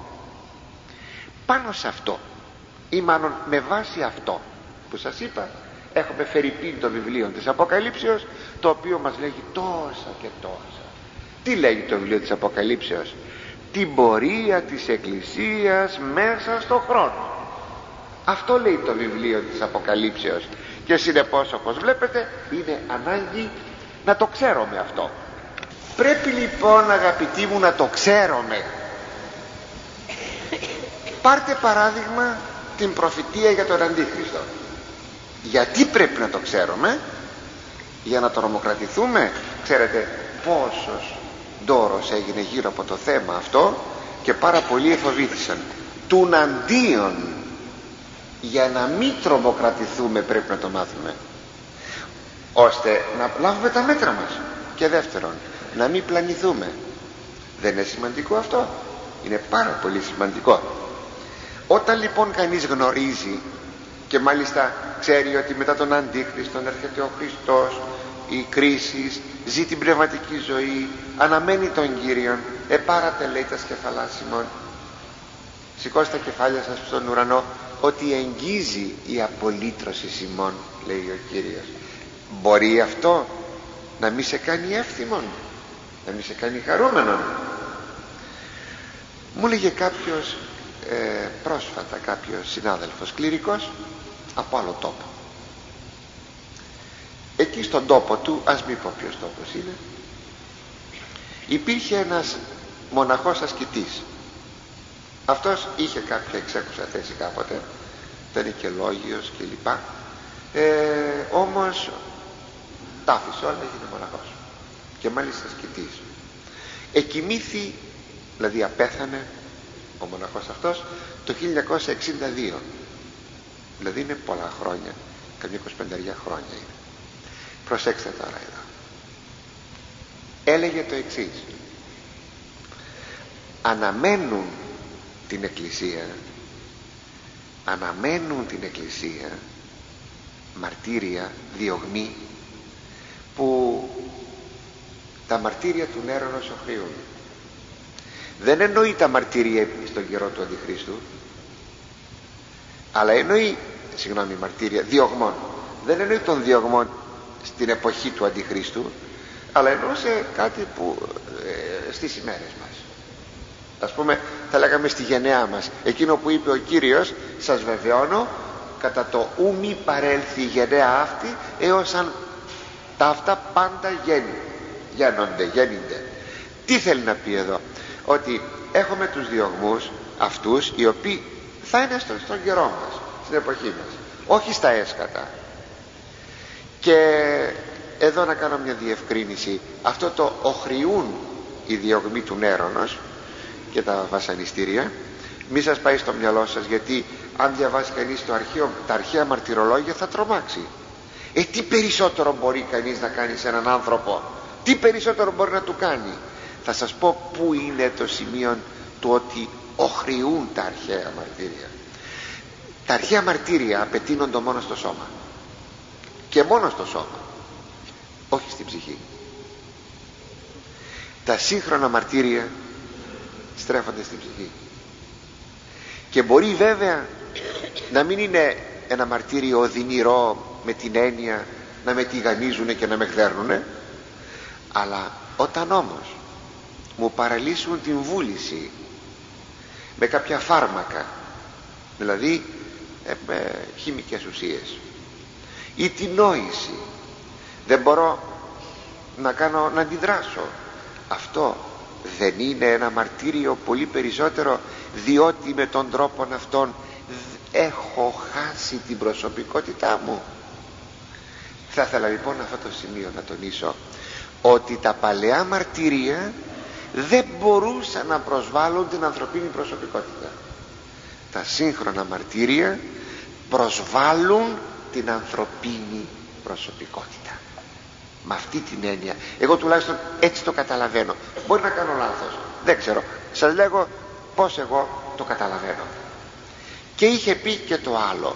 Πάνω σε αυτό, ή μάλλον με βάση αυτό που σας είπα, έχουμε φερειπίν το βιβλίο της Αποκαλύψεως, το οποίο μας λέγει τόσα και τόσα. Τι λέγει το βιβλίο της Αποκαλύψεως? την πορεία της Εκκλησίας μέσα στον χρόνο. Αυτό λέει το βιβλίο της Αποκαλύψεως, και συνεπώς, όπως βλέπετε, είναι ανάγκη να το ξέρουμε αυτό. Πρέπει λοιπόν, αγαπητοί μου, να το ξέρουμε. Πάρτε παράδειγμα την προφητεία για τον Αντίχριστο. Γιατί πρέπει να το ξέρουμε? Για να τρομοκρατηθούμε. Ξέρετε πόσος ντόρος έγινε γύρω από το θέμα αυτό, και πάρα πολλοί εφοβήθησαν. Τουναντίον, για να μην τρομοκρατηθούμε, πρέπει να το μάθουμε, ώστε να λάβουμε τα μέτρα μας. Και δεύτερον, να μην πλανηθούμε. Δεν είναι σημαντικό αυτό? Είναι πάρα πολύ σημαντικό. Όταν λοιπόν κανείς γνωρίζει, και μάλιστα ξέρει ότι μετά τον Αντίχριστον έρχεται ο Χριστός, οι κρίσεις, ζει την πνευματική ζωή, αναμένει τον Κύριον, επάρατε, λέει, τα σκεφαλάς ημών, σηκώστε τα κεφάλια σας στον ουρανό, ότι εγγίζει η απολύτρωση ημών, λέει ο Κύριος. Μπορεί αυτό να μη σε κάνει εύθυμον, να μη σε κάνει χαρούμενον? Μου λέγε κάποιος ε, πρόσφατα, κάποιος συνάδελφος κληρικός από άλλο τόπο. Εκεί στον τόπο του, ας μην πω ποιος τόπος είναι, υπήρχε ένας μοναχός ασκητής. Αυτός είχε κάποια εξέχουσα θέση κάποτε, ήταν και λόγιος και λοιπά, ε, όμως τα άφησε όλα, έγινε μοναχός, και μάλιστα ασκητής. Εκοιμήθη, δηλαδή απέθανε ο μοναχός αυτός το χίλια εννιακόσια εξήντα δύο, δηλαδή είναι πολλά χρόνια, καμιά εικοσιπέντε χρόνια είναι. Προσέξτε τώρα εδώ. Έλεγε το εξής: αναμένουν την Εκκλησία, αναμένουν την Εκκλησία μαρτύρια, διωγμή, που τα μαρτύρια του νέρονος οχριούν. Δεν εννοεί τα μαρτύρια στον καιρό του Αντιχρίστου, αλλά εννοεί, συγγνώμη, μαρτύρια διωγμών. Δεν εννοεί τον διωγμών στην εποχή του Αντιχρίστου, αλλά εννοούσε κάτι που ε, στις ημέρες μας, ας πούμε, θα λέγαμε στη γενεά μας, εκείνο που είπε ο Κύριος: σας βεβαιώνω, κατά το ου μη παρέλθει η γενναία αυτή, έως αν τα αυτά πάντα γέννη, γέννονται, γέννονται. Τι θέλει να πει εδώ? Ότι έχουμε τους διωγμούς αυτούς, οι οποίοι θα είναι στο, στον καιρό μας, στην εποχή μας, όχι στα έσκατα. Και εδώ να κάνω μια διευκρίνηση. Αυτό το οχριούν οι διωγμοί του νέρονος και τα βασανιστήρια, μη σας πάει στο μυαλό σας, γιατί αν διαβάσει κανείς το αρχαίο, τα αρχαία μαρτυρολόγια, θα τρομάξει. Ε, τι περισσότερο μπορεί κανείς να κάνει σε έναν άνθρωπο? Τι περισσότερο μπορεί να του κάνει? Θα σας πω πού είναι το σημείο του ότι οχριούν τα αρχαία μαρτύρια. Τα αρχαία μαρτύρια απαιτείνονται μόνο στο σώμα, και μόνο στο σώμα, όχι στην ψυχή. Τα σύγχρονα μαρτύρια στρέφονται στην ψυχή, και μπορεί βέβαια να μην είναι ένα μαρτύριο οδυνηρό με την έννοια να με τηγανίζουνε και να με χδέρνουνε, αλλά όταν όμως μου παραλύσουν την βούληση με κάποια φάρμακα, δηλαδή ε, με χημικές ουσίες, ή την νόηση, δεν μπορώ να κάνω, να αντιδράσω, αυτό δεν είναι ένα μαρτύριο πολύ περισσότερο, διότι με τον τρόπο αυτόν έχω χάσει την προσωπικότητά μου? Θα ήθελα λοιπόν αυτό το σημείο να τονίσω, ότι τα παλαιά μαρτύρια δεν μπορούσαν να προσβάλλουν την ανθρωπίνη προσωπικότητα. Τα σύγχρονα μαρτύρια προσβάλλουν την ανθρωπίνη προσωπικότητα. Με αυτή την έννοια, εγώ τουλάχιστον έτσι το καταλαβαίνω. Μπορεί να κάνω λάθος, δεν ξέρω, σας λέγω πως εγώ το καταλαβαίνω. Και είχε πει και το άλλο: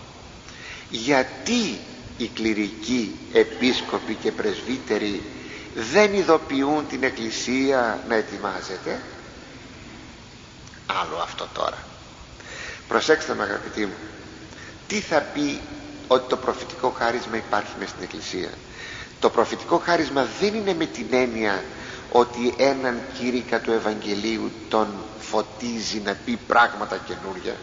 γιατί οι κληρικοί, επίσκοποι και πρεσβύτεροι δεν ειδοποιούν την Εκκλησία να ετοιμάζεται? Άλλο αυτό τώρα. Προσέξτε με, αγαπητοί μου, τι θα πει ότι το προφητικό χάρισμα υπάρχει μες στην Εκκλησία? Το προφητικό χάρισμα δεν είναι με την έννοια ότι έναν κήρυκα του Ευαγγελίου τον φωτίζει να πει πράγματα καινούρια,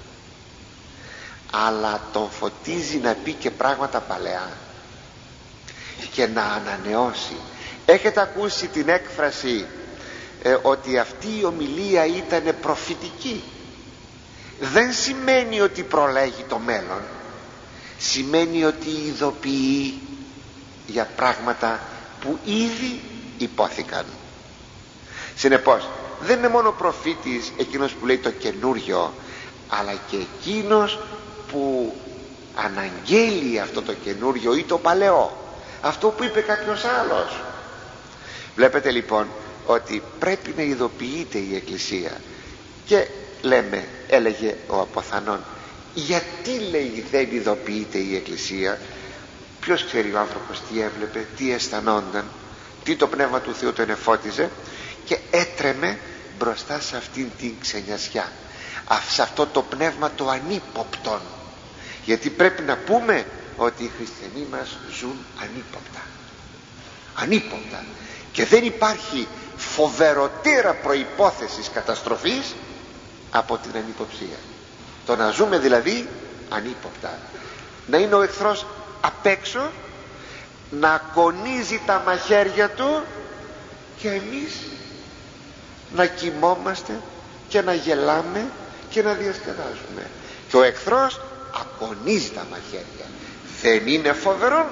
αλλά τον φωτίζει να πει και πράγματα παλαιά και να ανανεώσει. Έχετε ακούσει την έκφραση ε, ότι αυτή η ομιλία ήταν προφητική? Δεν σημαίνει ότι προλέγει το μέλλον, σημαίνει ότι ειδοποιεί για πράγματα που ήδη υπόθηκαν. Συνεπώς δεν είναι μόνο προφήτης εκείνος που λέει το καινούριο, αλλά και εκείνος που αναγγέλει αυτό το καινούριο ή το παλαιό, αυτό που είπε κάποιος άλλος. Βλέπετε λοιπόν ότι πρέπει να ειδοποιείται η Εκκλησία. Και λέμε, έλεγε ο Αποθανών, γιατί λέει δεν ειδοποιείται η Εκκλησία? Ποιος ξέρει ο άνθρωπος τι έβλεπε, τι αισθανόνταν, τι το Πνεύμα του Θεού τον εφώτιζε και έτρεμε μπροστά σε αυτήν την ξενιασιά, σε αυτό το πνεύμα το ανύποπτον. Γιατί πρέπει να πούμε ότι οι χριστιανοί μας ζουν ανύποπτα, ανύποπτα, και δεν υπάρχει φοβεροτέρα προϋπόθεσης καταστροφής από την ανυποψία. Το να ζούμε δηλαδή ανύποπτα, να είναι ο εχθρός απ' έξω, να κονίζει τα μαχαίρια του και εμείς να κοιμόμαστε και να γελάμε και να διασκεδάζουμε, και ο εχθρός ακονίζει τα μαχαίρια. Δεν είναι φοβερό?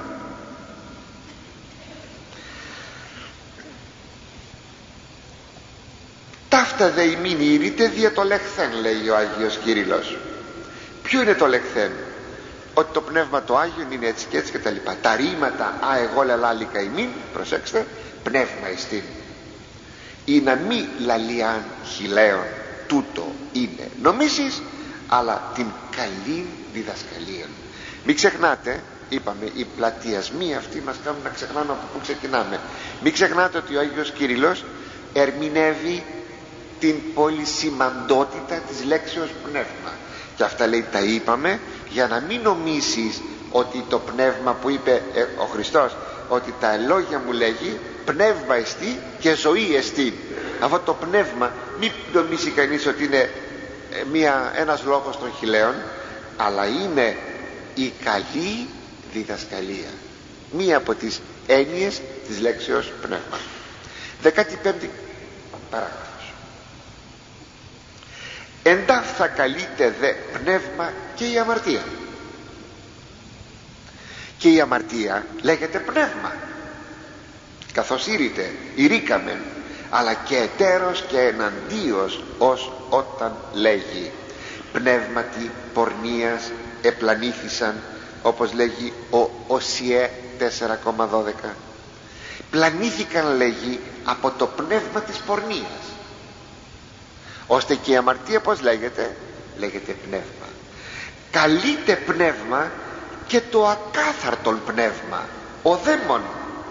Ταύτα δε ημίν ήρυτε δια το λεχθέν, λέει ο Άγιος Κύριλλος. Ποιο είναι το λεχθέν? Ότι το Πνεύμα το Άγιο είναι έτσι και έτσι και τα λοιπά. Τα ρήματα α εγώ λαλάλικα ημίν, προσέξτε, πνεύμα εστίν. Ή να μη λαλιάν χιλέον, τούτο είναι νομίσεις, αλλά την καλή διδασκαλία. Μην ξεχνάτε, είπαμε, οι πλατιασμοί αυτοί μας κάνουν να ξεχνάμε από πού ξεκινάμε. Μην ξεχνάτε ότι ο Άγιος Κύριλλος ερμηνεύει την πολυσημαντότητα της λέξεως πνεύμα, και αυτά λέει τα είπαμε για να μην νομίσεις ότι το πνεύμα που είπε ε, ο Χριστός, ότι τα λόγια μου λέγει πνεύμα εστί και ζωή εστί. Αυτό το πνεύμα μην νομίσει κανείς ότι είναι μια, ένας λόγος των χιλέων, αλλά είναι η καλή διδασκαλία, μία από τις έννοιες της λέξεως πνεύμα. Δεκάτη πέμπτη παράγραφος. Εντάχ θα καλείται δε πνεύμα και η αμαρτία. Και η αμαρτία λέγεται πνεύμα, καθώς ήρυτε, ηρήκαμεν, αλλά και ετέρος και εναντίος, ως όταν λέγει πνεύματι πορνείας επλανήθησαν, όπως λέγει ο Οσιέ τέσσερα κόμμα δώδεκα. Πλανήθηκαν, λέγει, από το πνεύμα της πορνείας, ώστε και η αμαρτία πως λέγεται? Λέγεται πνεύμα. Καλείται πνεύμα και το ακάθαρτον πνεύμα, ο δαίμον,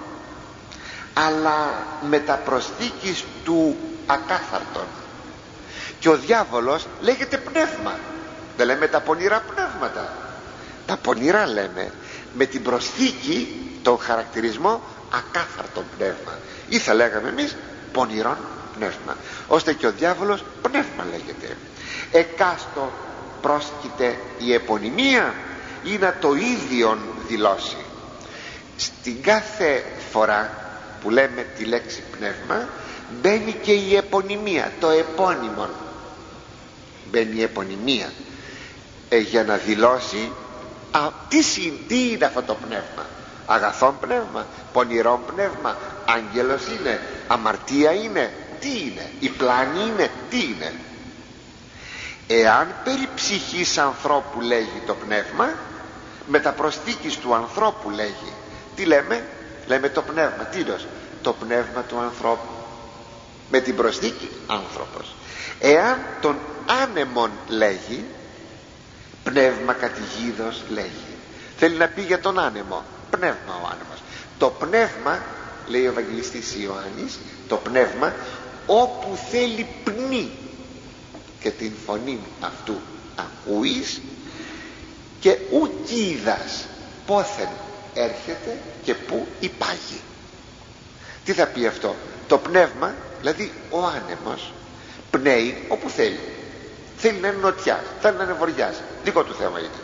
αλλά με τα προσθήκης του ακάθαρτον. Και ο διάβολος λέγεται πνεύμα. Δεν λέμε τα πονηρά πνεύματα, τα πονηρά λέμε με την προσθήκη, τον χαρακτηρισμό ακάθαρτον πνεύμα, ή θα λέγαμε εμείς πονηρόν πνεύμα, ώστε και ο διάβολος πνεύμα λέγεται. Εκάστο πρόσκειται η επωνυμία ή να το ίδιον δηλώσει. Στην κάθε φορά που λέμε τη λέξη πνεύμα μπαίνει και η επωνυμία, το επώνυμον, μπαίνει η επωνυμία ε, για να δηλώσει α, τι, τι είναι αυτό το πνεύμα. Αγαθόν πνεύμα, πονηρόν πνεύμα, άγγελος είναι, αμαρτία είναι, τι είναι, η πλάνη είναι, τι είναι. Εάν περί ψυχής ανθρώπου λέγει το πνεύμα, με τα προσθήκης του ανθρώπου λέγει. Τι λέμε? Λέμε το πνεύμα. Τι είναι? Το πνεύμα του ανθρώπου, με την προσθήκη άνθρωπος. Εάν τον άνεμον λέγει, πνεύμα κατηγίδος λέγει. Θέλει να πει για τον άνεμο, πνεύμα ο άνεμος. Το πνεύμα, λέει ο Ευαγγελιστής Ιωάννης, το πνεύμα όπου θέλει πνί, και την φωνή αυτού ακούεις και ουκ είδας πόθεν έρχεται και πού υπάγει. Τι θα πει αυτό? Το πνεύμα, δηλαδή ο άνεμος, πνέει όπου θέλει. Θέλει να είναι νοτιάς, θέλει να είναι βοριάς, δικό του θέμα είναι.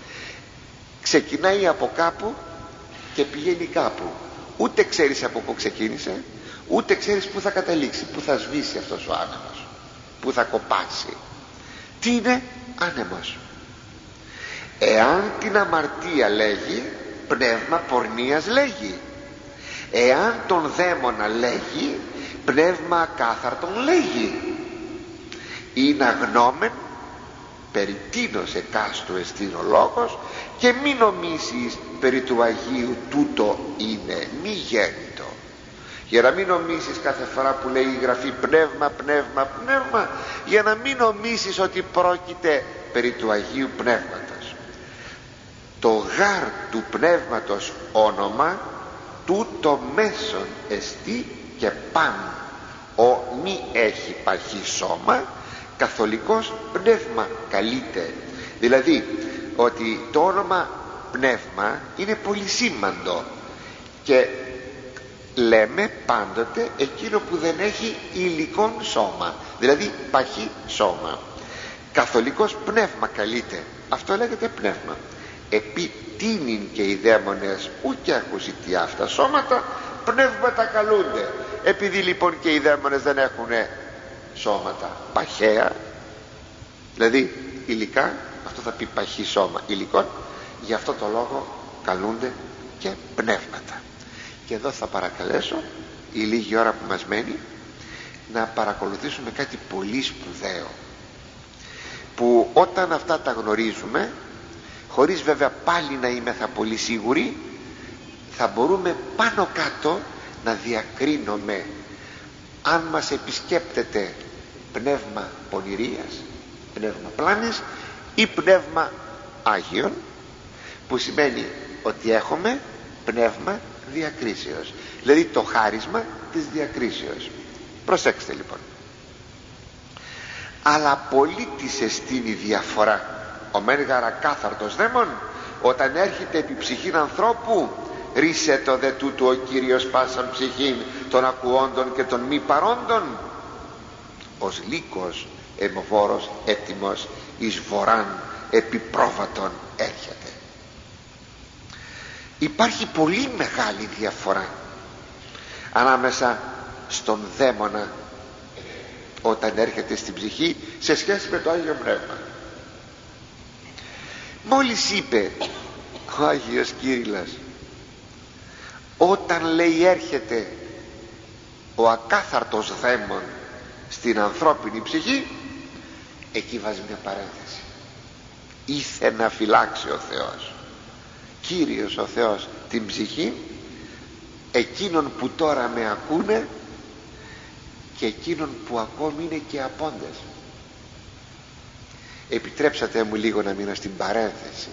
Ξεκινάει από κάπου και πηγαίνει κάπου. Ούτε ξέρεις από πού ξεκίνησε, ούτε ξέρεις πού θα καταλήξει, πού θα σβήσει αυτός ο άνεμος, πού θα κοπάσει. Τι είναι? Άνεμος. Εάν την αμαρτία λέγει, πνεύμα πορνείας λέγει. Εάν τον δαίμονα λέγει, πνεύμα ακάθαρτον λέγει. Είναι αγνώμεν περί τίνος εκάστου εστίν ο λόγος, και μη νομίσεις περί του Αγίου τούτο είναι μη γέννητο. Για να μην νομίσεις κάθε φορά που λέει η Γραφή πνεύμα, πνεύμα, πνεύμα, για να μην νομίσεις ότι πρόκειται περί του Αγίου Πνεύματος. Το γάρ του Πνεύματος όνομα τούτο μέσον εστί και παν. Ο μη έχει παχύ σώμα, καθολικός πνεύμα καλείται. Δηλαδή ότι το όνομα πνεύμα είναι πολύ σήμαντο, και λέμε πάντοτε εκείνο που δεν έχει υλικόν σώμα, δηλαδή παχύ σώμα. Καθολικός πνεύμα καλείται, αυτό λέγεται πνεύμα. Επί τίνην και οι δαίμονες ούκε ακούσι τι αυτά σώματα, πνεύματα καλούνται. Επειδή λοιπόν και οι δαίμονες δεν έχουν σώματα παχαία, δηλαδή υλικά, αυτό θα πει παχύ σώμα υλικών, γι' αυτό το λόγο καλούνται και πνεύματα. Και εδώ θα παρακαλέσω η λίγη ώρα που μας μένει να παρακολουθήσουμε κάτι πολύ σπουδαίο, που όταν αυτά τα γνωρίζουμε, χωρίς βέβαια πάλι να είμαι θα πολύ σίγουροι, θα μπορούμε πάνω κάτω να διακρίνουμε αν μας επισκέπτεται πνεύμα πονηρίας, πνεύμα πλάνης ή πνεύμα Άγιον, που σημαίνει ότι έχουμε πνεύμα διακρίσεως, δηλαδή το χάρισμα της διακρίσεως. Προσέξτε λοιπόν. Αλλά πολύ της εστίνει διαφορά. Ο μεν γαρακάθαρτος δαίμον, όταν έρχεται επί ψυχήν ανθρώπου, ρίσε το δε τούτου ο Κύριος πάσαν ψυχήν των ακουόντων και των μη παρόντων, ως λύκος αιμοβόρος έτοιμος εις βοράν επί πρόβατον έρχεται. Υπάρχει πολύ μεγάλη διαφορά ανάμεσα στον δαίμονα όταν έρχεται στην ψυχή σε σχέση με το Άγιο Πνεύμα. Μόλις είπε ο Άγιος Κύριλλας, όταν λέει έρχεται ο ακάθαρτος δαίμον στην ανθρώπινη ψυχή, εκεί βάζει μια παρένθεση. Ήθε να φυλάξει ο Θεός, Κύριος ο Θεός, την ψυχή εκείνων που τώρα με ακούνε και εκείνων που ακόμη είναι και απόντες. Επιτρέψατε μου λίγο να μείνω στην παρένθεση.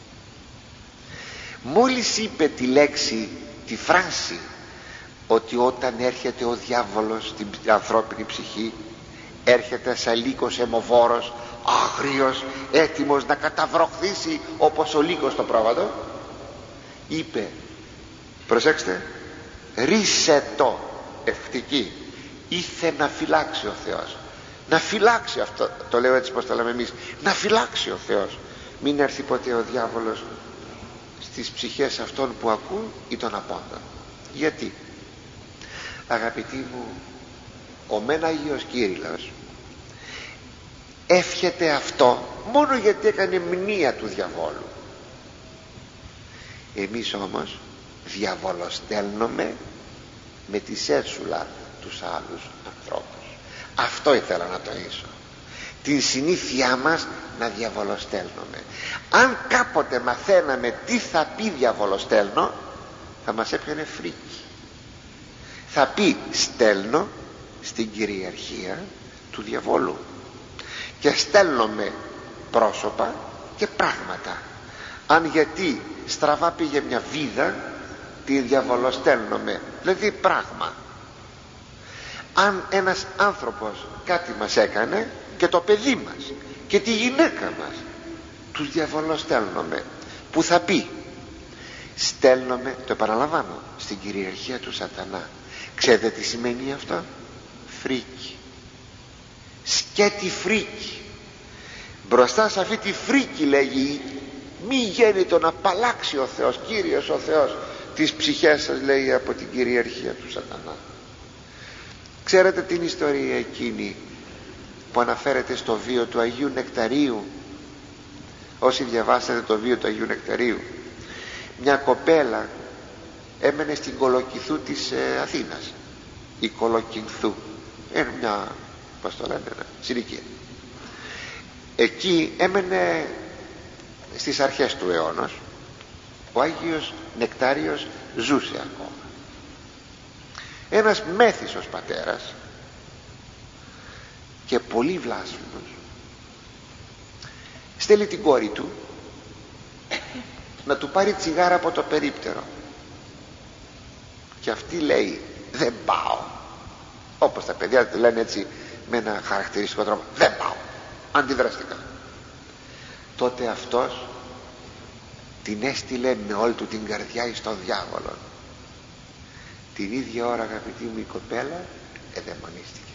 Μόλις είπε τη λέξη, τη φράση, ότι όταν έρχεται ο διάβολος στην ανθρώπινη ψυχή, έρχεται σαν λύκος αιμοβόρος, άγριος, έτοιμος να καταβροχθήσει όπως ο λύκος στο πρόβατο, είπε, προσέξτε, ρίσε το ευτική, ήθε να φυλάξει ο Θεός, να φυλάξει, αυτό το λέω έτσι πως το λέμε εμείς, να φυλάξει ο Θεός, μην έρθει ποτέ ο διάβολος στις ψυχές αυτών που ακούν ή των απόντων. Γιατί, αγαπητοί μου, ο μεν Αγίος Κύριλλος εύχεται αυτό μόνο γιατί έκανε μνήα του διαβόλου. Εμείς όμως διαβολοστέλνουμε με τη σέρσουλα τους άλλους ανθρώπους. Αυτό ήθελα να τονίσω, την συνήθειά μας να διαβολοστέλνουμε. Αν κάποτε μαθαίναμε τι θα πει διαβολοστέλνω, θα μας έπιανε φρίκη. Θα πει στέλνω στην κυριαρχία του διαβόλου και στέλνομαι πρόσωπα και πράγματα. Αν γιατί στραβά πήγε μια βίδα, τη διαβολοστέλνομαι, δηλαδή πράγμα. Αν ένας άνθρωπος κάτι μας έκανε, και το παιδί μας και τη γυναίκα μας, τους διαβολοστέλνομαι, που θα πει στέλνομαι, το επαναλαμβάνω, στην κυριαρχία του σατανά. Ξέρετε τι σημαίνει αυτό? Φρίκη. Σκέτη φρίκη. Μπροστά σε αυτή τη φρίκη, λέγει, μη γέννητο να απαλλάξει ο Θεός, Κύριος ο Θεός, τις ψυχές σας, λέει, από την κυριαρχία του σατανά. Ξέρετε την ιστορία εκείνη που αναφέρεται στο βίο του Αγίου Νεκταρίου? Όσοι διαβάσατε το βίο του Αγίου Νεκταρίου, μια κοπέλα έμενε στην Κολοκυθού της ε, Αθήνας, η Κολοκυνθού, είναι μια, πώς το λένε, συνοικία. Εκεί έμενε στις αρχές του αιώνος. Ο Άγιος Νεκτάριος ζούσε ακόμα. Ένας μέθησος πατέρας και πολύ βλάσφημος στέλνει την κόρη του να του πάρει τσιγάρα από το περίπτερο, και αυτή λέει δεν πάω, όπως τα παιδιά του λένε έτσι με ένα χαρακτηριστικό τρόπο, δεν πάω, αντιδραστικά. Τότε αυτός την έστειλε με όλη του την καρδιά εις τον διάβολο. Την ίδια ώρα, αγαπητή μου, η κοπέλα εδαιμονίστηκε.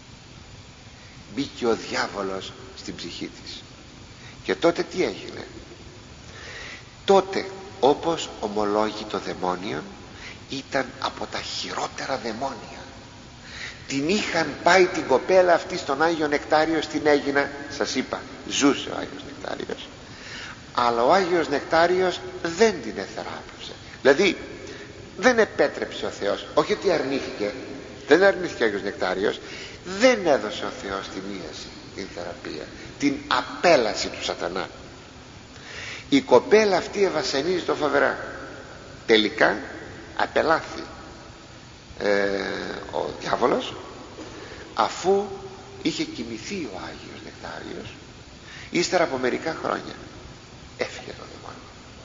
Μπήκε ο διάβολος στην ψυχή της. Και τότε τι έγινε? Τότε, όπως ομολόγει το δαιμόνιο, ήταν από τα χειρότερα δαιμόνια. Την είχαν πάει την κοπέλα αυτή στον Άγιο Νεκτάριο στην Αίγινα. Σας είπα, ζούσε ο Άγιος Νεκτάριος, αλλά ο Άγιος Νεκτάριος δεν την εθεράπευσε. Δηλαδή δεν επέτρεψε ο Θεός, όχι ότι αρνήθηκε, δεν αρνήθηκε ο Άγιος Νεκτάριος, δεν έδωσε ο Θεός την ίαση, την θεραπεία, την απέλαση του σατανά. Η κοπέλα αυτή ευασανίζει το φοβερά. Τελικά απελάθη ε, ο διάβολος, αφού είχε κοιμηθεί ο Άγιος Νεκτάριος. Ύστερα από μερικά χρόνια έφυγε το δαιμόνιο.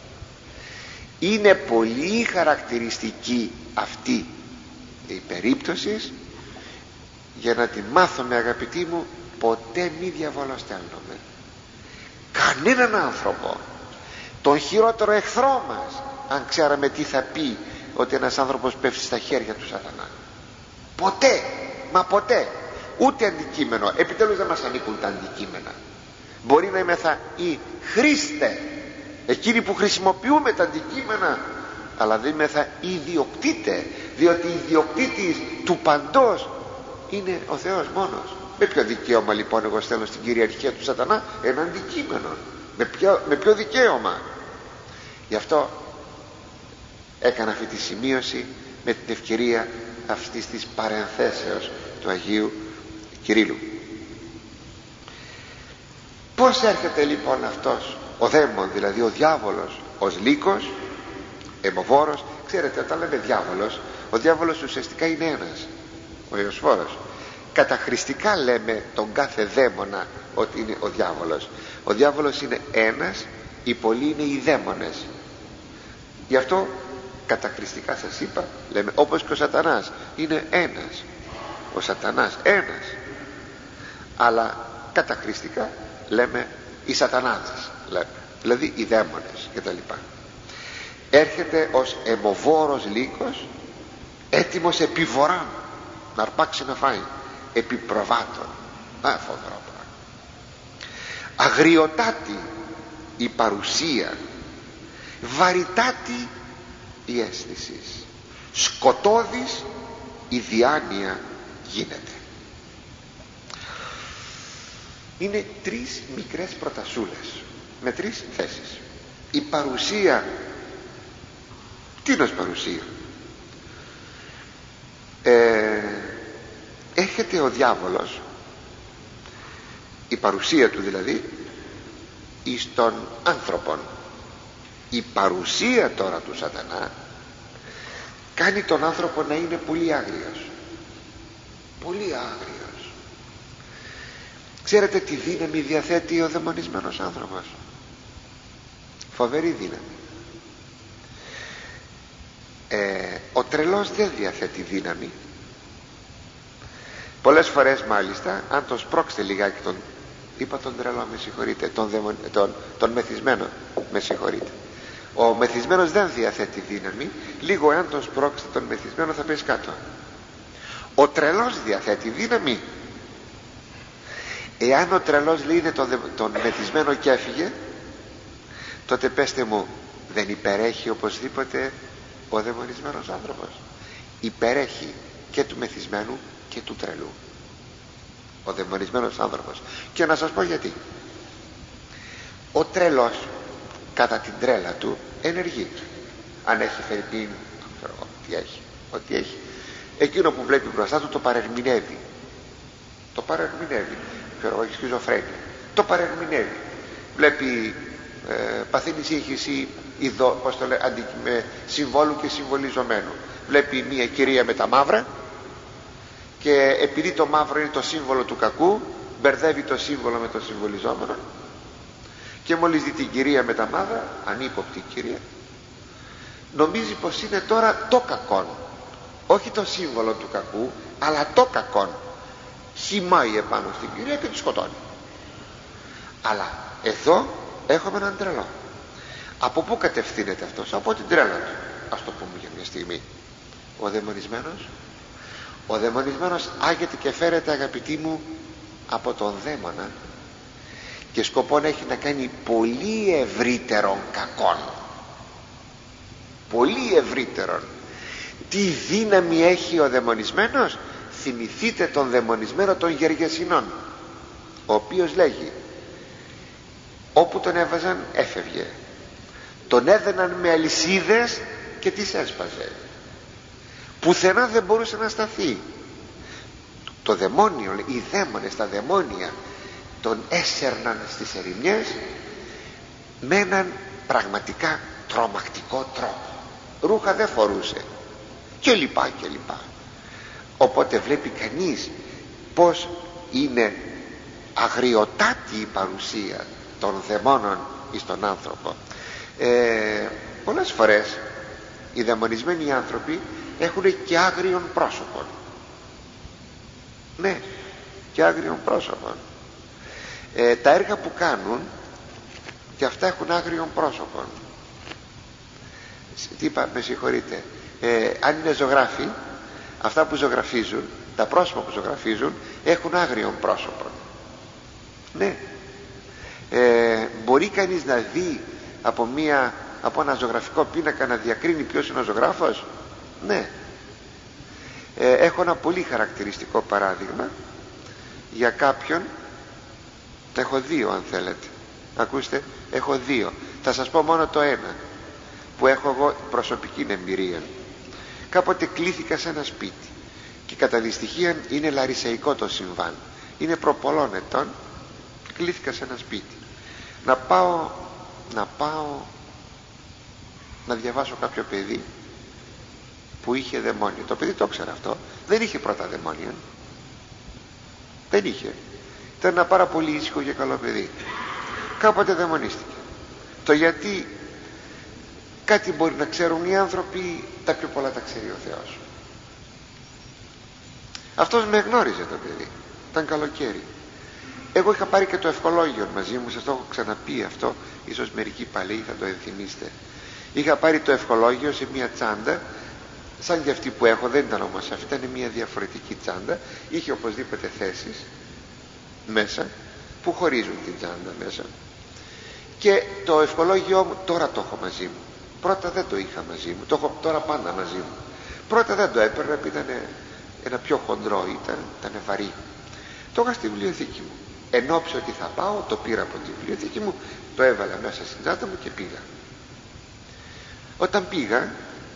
Είναι πολύ χαρακτηριστική αυτή η περίπτωση για να τη μάθουμε, αγαπητοί μου. Ποτέ μη διαβολοστέλνουμε κανέναν άνθρωπο, τον χειρότερο εχθρό μας, αν ξέραμε τι θα πει ότι ένας άνθρωπος πέφτει στα χέρια του σατανά. Ποτέ, μα ποτέ, ούτε αντικείμενο. Επιτέλους δεν μας ανήκουν τα αντικείμενα. Μπορεί να είμεθα οι χρήστε, εκείνοι που χρησιμοποιούμε τα αντικείμενα, αλλά δεν είμεθα οι ιδιοκτήτε, διότι ιδιοκτήτης του παντός είναι ο Θεός μόνος. Με ποιο δικαίωμα λοιπόν εγώ στέλνω στην κυριαρχία του σατανά ένα αντικείμενο? Με ποιο, με ποιο δικαίωμα? Γι' αυτό έκανα αυτή τη σημείωση με την ευκαιρία αυτής της παρενθέσεως του Αγίου Κυρίλλου. Πώς έρχεται λοιπόν αυτός ο δαίμον, δηλαδή ο διάβολος, ως λύκος, αιμοβόρος? Ξέρετε, όταν λέμε διάβολος, ο διάβολος ουσιαστικά είναι ένας, ο Ιωσφόρος. Καταχρηστικά λέμε τον κάθε δαίμονα ότι είναι ο διάβολος. Ο διάβολος είναι ένας, οι πολλοί είναι οι δαίμονες. Γι' αυτό καταχρηστικά σας είπα, λέμε, όπως και ο σατανάς είναι ένας, ο σατανάς ένας, αλλά καταχρηστικά λέμε οι σατανάδες, λέμε, δηλαδή οι δαίμονες και τα λοιπά. Έρχεται ως αιμοβόρος λύκος, έτοιμος επιβοράν, να αρπάξει να φάει, επί προβάτων. Α, φοβερό πράγμα. Αγριοτάτη η παρουσία, βαρυτάτη η αίσθηση, σκοτώδης η διάνοια γίνεται. Είναι τρεις μικρές προτασούλες με τρεις θέσεις. Η παρουσία, τι είναι ως παρουσία? Ε, έρχεται ο διάβολος, η παρουσία του δηλαδή, εις τον άνθρωπον. Η παρουσία τώρα του σατανά κάνει τον άνθρωπο να είναι πολύ άγριος, πολύ άγριος. Ξέρετε τι δύναμη διαθέτει ο δαιμονισμένος άνθρωπος? Φοβερή δύναμη. ε, ο τρελός δεν διαθέτει δύναμη. Πολλές φορές μάλιστα, αν τον σπρώξετε λιγάκι, τον, είπα τον τρελό, με συγχωρείτε, τον, δαιμον, τον, τον μεθυσμένο, με συγχωρείτε, ο μεθυσμένος δεν διαθέτει δύναμη. Λίγο εάν τον σπρώξετε τον μεθυσμένο θα πέσει κάτω. Ο τρελός διαθέτει δύναμη. Εάν ο τρελός λέει είναι τον, τον μεθυσμένο και έφυγε, τότε πέστε μου, δεν υπερέχει οπωσδήποτε ο δαιμονισμένος άνθρωπος? Υπερέχει και του μεθυσμένου και του τρελού ο δαιμονισμένος άνθρωπος. Και να σας πω γιατί. Ο τρελός κατά την τρέλα του ενεργεί. Αν έχει φερπίν, τι έχει, ό,τι έχει, εκείνο που βλέπει μπροστά του το παρερμηνεύει. Το παρερμηνεύει. Ξέρω, έχει σχιζοφρένεια. Το παρερμηνεύει. Βλέπει ε, παθήνη σύγχυση ειδο, πώς το λέει, αντι, με συμβόλου και συμβολιζομένου. Βλέπει μια κυρία με τα μαύρα και επειδή το μαύρο είναι το σύμβολο του κακού, μπερδεύει το σύμβολο με το συμβολιζόμενο και μόλις δει την κυρία με τα μαύρα, ανύποπτη κυρία, νομίζει πως είναι τώρα το κακόν, όχι το σύμβολο του κακού, αλλά το κακόν. Χυμάει επάνω στην κυρία και τη σκοτώνει. Αλλά εδώ έχουμε έναν τρελό. Από πού κατευθύνεται αυτός? Από την τρέλα του, ας το πούμε για μια στιγμή. Ο δαιμονισμένος ο δαιμονισμένος άγεται και φέρεται, αγαπητοί μου, από τον δαίμονα και σκοπό έχει να κάνει πολύ ευρύτερον κακόν. Πολύ ευρύτερον. Τι δύναμη έχει ο δαιμονισμένος? Θυμηθείτε τον δαιμονισμένο των Γεργεσινών, ο οποίος λέγει, όπου τον έβαζαν έφευγε, τον έδαιναν με αλυσίδες και τις έσπαζε, πουθενά δεν μπορούσε να σταθεί. Το δαιμόνιο, οι δαίμονες, τα δαιμόνια τον έσερναν στις ερημιές με έναν πραγματικά τρομακτικό τρόπο. Ρούχα δεν φορούσε και λοιπά και λοιπά. Οπότε βλέπει κανείς πως είναι αγριοτάτη η παρουσία των δαιμόνων εις τον άνθρωπο. ε, πολλές φορές οι δαιμονισμένοι άνθρωποι έχουν και άγριον πρόσωπον. Ναι, και άγριον πρόσωπον. ε, τα έργα που κάνουν και αυτά έχουν άγριον πρόσωπον. Τι είπα, με συγχωρείτε, ε, αν είναι ζωγράφοι, αυτά που ζωγραφίζουν, τα πρόσωπα που ζωγραφίζουν έχουν άγριον πρόσωπον. Ναι, ε, μπορεί κανείς να δει από, μια, από ένα ζωγραφικό πίνακα να διακρίνει ποιος είναι ο ζωγράφος? Ναι. ε, έχω ένα πολύ χαρακτηριστικό παράδειγμα για κάποιον. Έχω δύο, αν θέλετε. Ακούστε, έχω δύο. Θα σας πω μόνο το ένα που έχω εγώ προσωπική εμπειρία. Κάποτε κλήθηκα σε ένα σπίτι και κατά δυστυχία είναι λαρισαϊκό το συμβάν, είναι προπολών ετών. Κλήθηκα σε ένα σπίτι να πάω να πάω να διαβάσω κάποιο παιδί που είχε δαιμόνιο. Το παιδί το ήξερα αυτό, δεν είχε πρώτα δαιμόνια, δεν είχε, ήταν ένα πάρα πολύ ήσυχο και καλό παιδί. Κάποτε δαιμονίστηκε. Το γιατί κάτι μπορεί να ξέρουν οι άνθρωποι, τα πιο πολλά τα ξέρει ο Θεός. Αυτός με γνώριζε το παιδί, ήταν καλοκαίρι. Εγώ είχα πάρει και το ευχολόγιο μαζί μου, σας το έχω ξαναπεί αυτό, ίσως μερικοί παλαιοί θα το ενθυμίστε. Είχα πάρει το ευχολόγιο σε μια τσάντα σαν και αυτή που έχω, δεν ήταν όμως αυτή, ήταν μια διαφορετική τσάντα, είχε οπωσδήποτε θέσεις μέσα που χωρίζουν την τσάντα μέσα. Και το ευχολόγιο μου τώρα το έχω μαζί μου, πρώτα δεν το είχα μαζί μου, το έχω τώρα πάντα μαζί μου. Πρώτα δεν το έπαιρνα επειδή ήταν ένα πιο χοντρό, ήταν, ήταν βαρύ. Το είχα στη βιβλιοθήκη μου. Ενόψε ότι θα πάω, το πήρα από τη βιβλιοθήκη μου, το έβαλα μέσα στην τσάντα μου και πήγα. Όταν πήγα,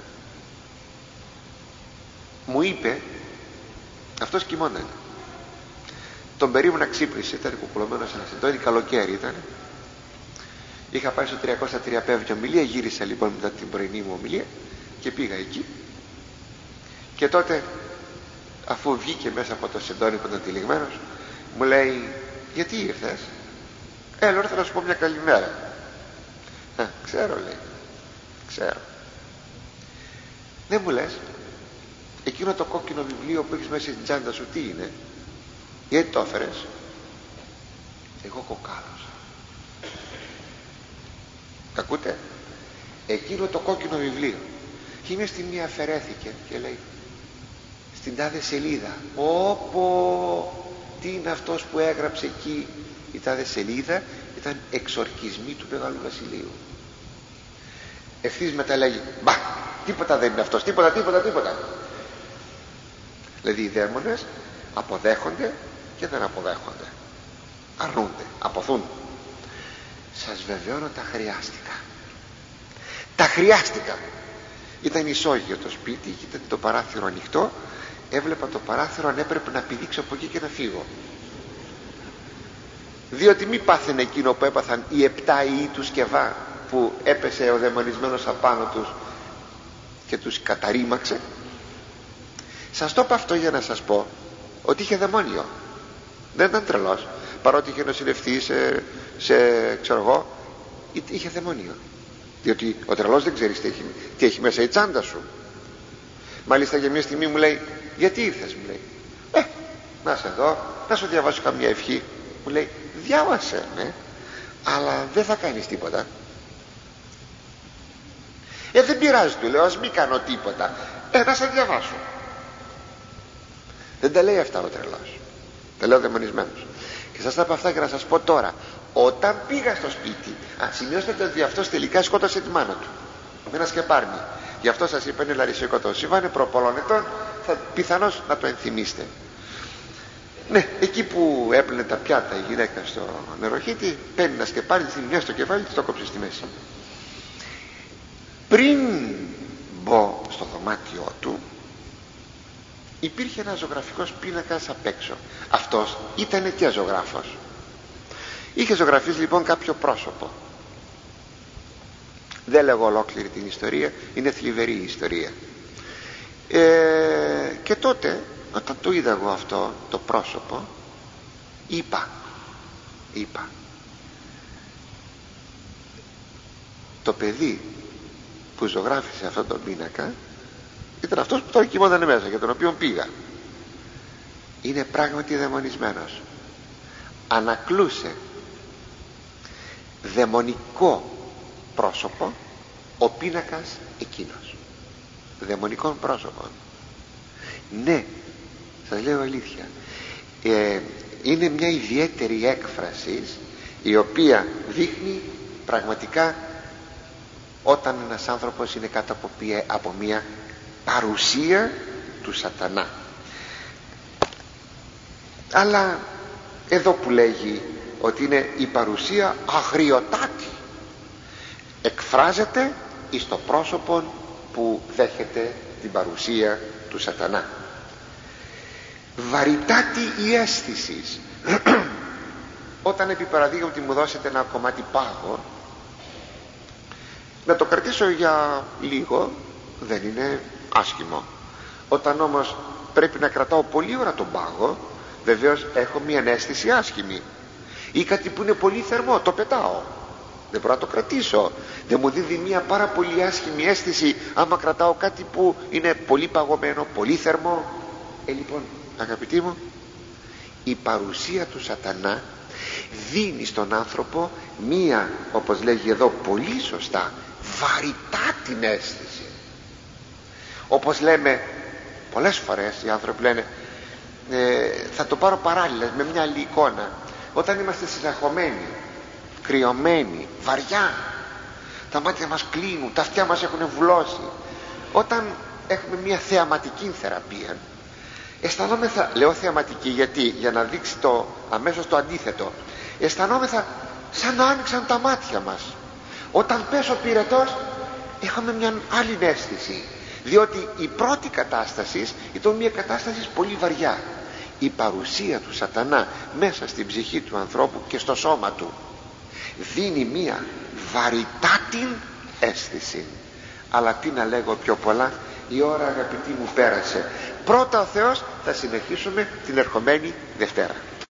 μου είπε, αυτός κοιμόταν, τον περίμενα, ξύπνησε, ήταν κουκουλωμένος ένα σεντόνι, καλοκαίρι ήταν. Είχα πάει στο τριακόσια τρία πέμπτη ομιλία, γύρισα λοιπόν μετά την πρωινή μου ομιλία και πήγα εκεί. Και τότε, αφού βγήκε μέσα από το σεντόνι που ήταν τυλιγμένος, μου λέει, γιατί ήρθες? Ε, λέω, ήρθα να σου πω μια καλημέρα. Α, ξέρω, λέει, ξέρω. Δεν μου λες, εκείνο το κόκκινο βιβλίο που έχεις μέσα στην τσάντα σου τι είναι? Γιατί το έφερες? Εγώ κοκάλωσα. Ακούτε, εκείνο το κόκκινο βιβλίο. Και μια στιγμή αφαιρέθηκε και λέει, στην τάδε σελίδα. Όπω τι είναι αυτός που έγραψε εκεί? Η τάδε σελίδα ήταν εξορκισμοί του Μεγάλου Βασιλείου. Ευθύς μετά λέγει, μπα, τίποτα δεν είναι αυτός, τίποτα, τίποτα, τίποτα. Δηλαδή οι δαίμονες αποδέχονται και δεν αποδέχονται, αρνούνται, αποθούν. Σας βεβαιώνω, τα χρειάστηκα. Τα χρειάστηκα. Ήταν ισόγειο το σπίτι, ήταν το παράθυρο ανοιχτό. Έβλεπα το παράθυρο, αν έπρεπε να πηδήξω από εκεί και να φύγω, διότι μη πάθαινε εκείνο που έπαθαν οι επτά ιοί του Σκευά, που έπεσε ο δαιμονισμένος απάνω τους και τους καταρρίμαξε. Σας το είπα αυτό για να σας πω ότι είχε δαιμόνιο. Δεν ήταν τρελός, παρότι είχε νοσηλευτεί σε, σε ξέρω εγώ, είχε δαιμόνιο. Διότι ο τρελός δεν ξέρεις τι έχει, τι έχει μέσα η τσάντα σου. Μάλιστα για μια στιγμή μου λέει, γιατί ήρθες? Μου λέει, ε, να σε δω, να σου διαβάσω καμιά ευχή. Μου λέει, διάβασε με, αλλά δεν θα κάνεις τίποτα. Ε, δεν πειράζει, του λέω, ας μην κάνω τίποτα, ε, να σε διαβάσω. Δεν τα λέει αυτά ο τρελός, τα λέει ο δαιμονισμένος. Και σας τα είπα αυτά για να σας πω τώρα, όταν πήγα στο σπίτι, α, σημειώστε ότι αυτός τελικά σκότωσε τη μάνα του με ένα σκεπάρνι. Γι' αυτό σας είπα, είναι λαρισικό το σύμβα, είναι προπολών ετών, θα πιθανώς να το ενθυμίστε. Ναι, εκεί που έπλαινε τα πιάτα η γυναίκα στο νεροχύτη, παίρνει ένα σκεπάρνι, τη μια στο κεφάλι της, το κόψε στη μέση. Πριν μπω στο δωμάτιό του, υπήρχε ένα ζωγραφικός πίνακας απ' έξω. Αυτός ήταν και ζωγράφος. Είχε ζωγραφίσει λοιπόν κάποιο πρόσωπο. Δεν λέγω ολόκληρη την ιστορία, είναι θλιβερή η ιστορία. ε, Και τότε όταν το είδα εγώ αυτό το πρόσωπο, είπα είπα το παιδί που ζωγράφισε αυτόν τον πίνακα ήταν αυτός που τώρα κοιμόταν μέσα, για τον οποίο πήγα. Είναι πράγματι δαιμονισμένος. Ανακλούσε δαιμονικό πρόσωπο ο πίνακας εκείνος, δαιμονικών πρόσωπων. Ναι, σας λέω αλήθεια, ε, είναι μια ιδιαίτερη έκφραση η οποία δείχνει πραγματικά όταν ένας άνθρωπος είναι κάτω από, από μια παρουσία του σατανά. Αλλά εδώ που λέγει ότι είναι η παρουσία αγριοτάτη, εκφράζεται εις το πρόσωπο που δέχεται την παρουσία του σατανά. Βαρυτάτη η αίσθηση. Όταν επί παραδείγματι μου δώσετε ένα κομμάτι πάγο, να το κρατήσω για λίγο δεν είναι άσχημο. Όταν όμως πρέπει να κρατάω πολλή ώρα τον πάγο, βεβαίως έχω μια αίσθηση άσχημη. Ή κάτι που είναι πολύ θερμό, το πετάω, δεν μπορώ να το κρατήσω. Δεν μου δίδει μια πάρα πολύ άσχημη αίσθηση άμα κρατάω κάτι που είναι πολύ παγωμένο, πολύ θερμό. Ε λοιπόν αγαπητοί μου, η παρουσία του σατανά δίνει στον άνθρωπο μία, όπως λέγει εδώ πολύ σωστά, βαρυτά την αίσθηση. Όπως λέμε πολλές φορές, οι άνθρωποι λένε, ε, θα το πάρω παράλληλα με μια άλλη εικόνα. Όταν είμαστε συναχωμένοι, κρυωμένοι, βαριά, τα μάτια μας κλείνουν, τα αυτιά μας έχουν βουλώσει, όταν έχουμε μια θεαματική θεραπεία, αισθανόμεθα, λέω θεαματική γιατί, για να δείξει το αμέσως το αντίθετο, αισθανόμεθα σαν να άνοιξαν τα μάτια μας. Όταν πέσω πυρετός, είχαμε μια άλλη αίσθηση, διότι η πρώτη κατάσταση ήταν μια κατάσταση πολύ βαριά. Η παρουσία του σατανά μέσα στην ψυχή του ανθρώπου και στο σώμα του δίνει μια βαρυτάτη αίσθηση. Αλλά τι να λέγω πιο πολλά, η ώρα αγαπητοί μου πέρασε. Πρώτα ο Θεός, θα συνεχίσουμε την ερχομένη Δευτέρα.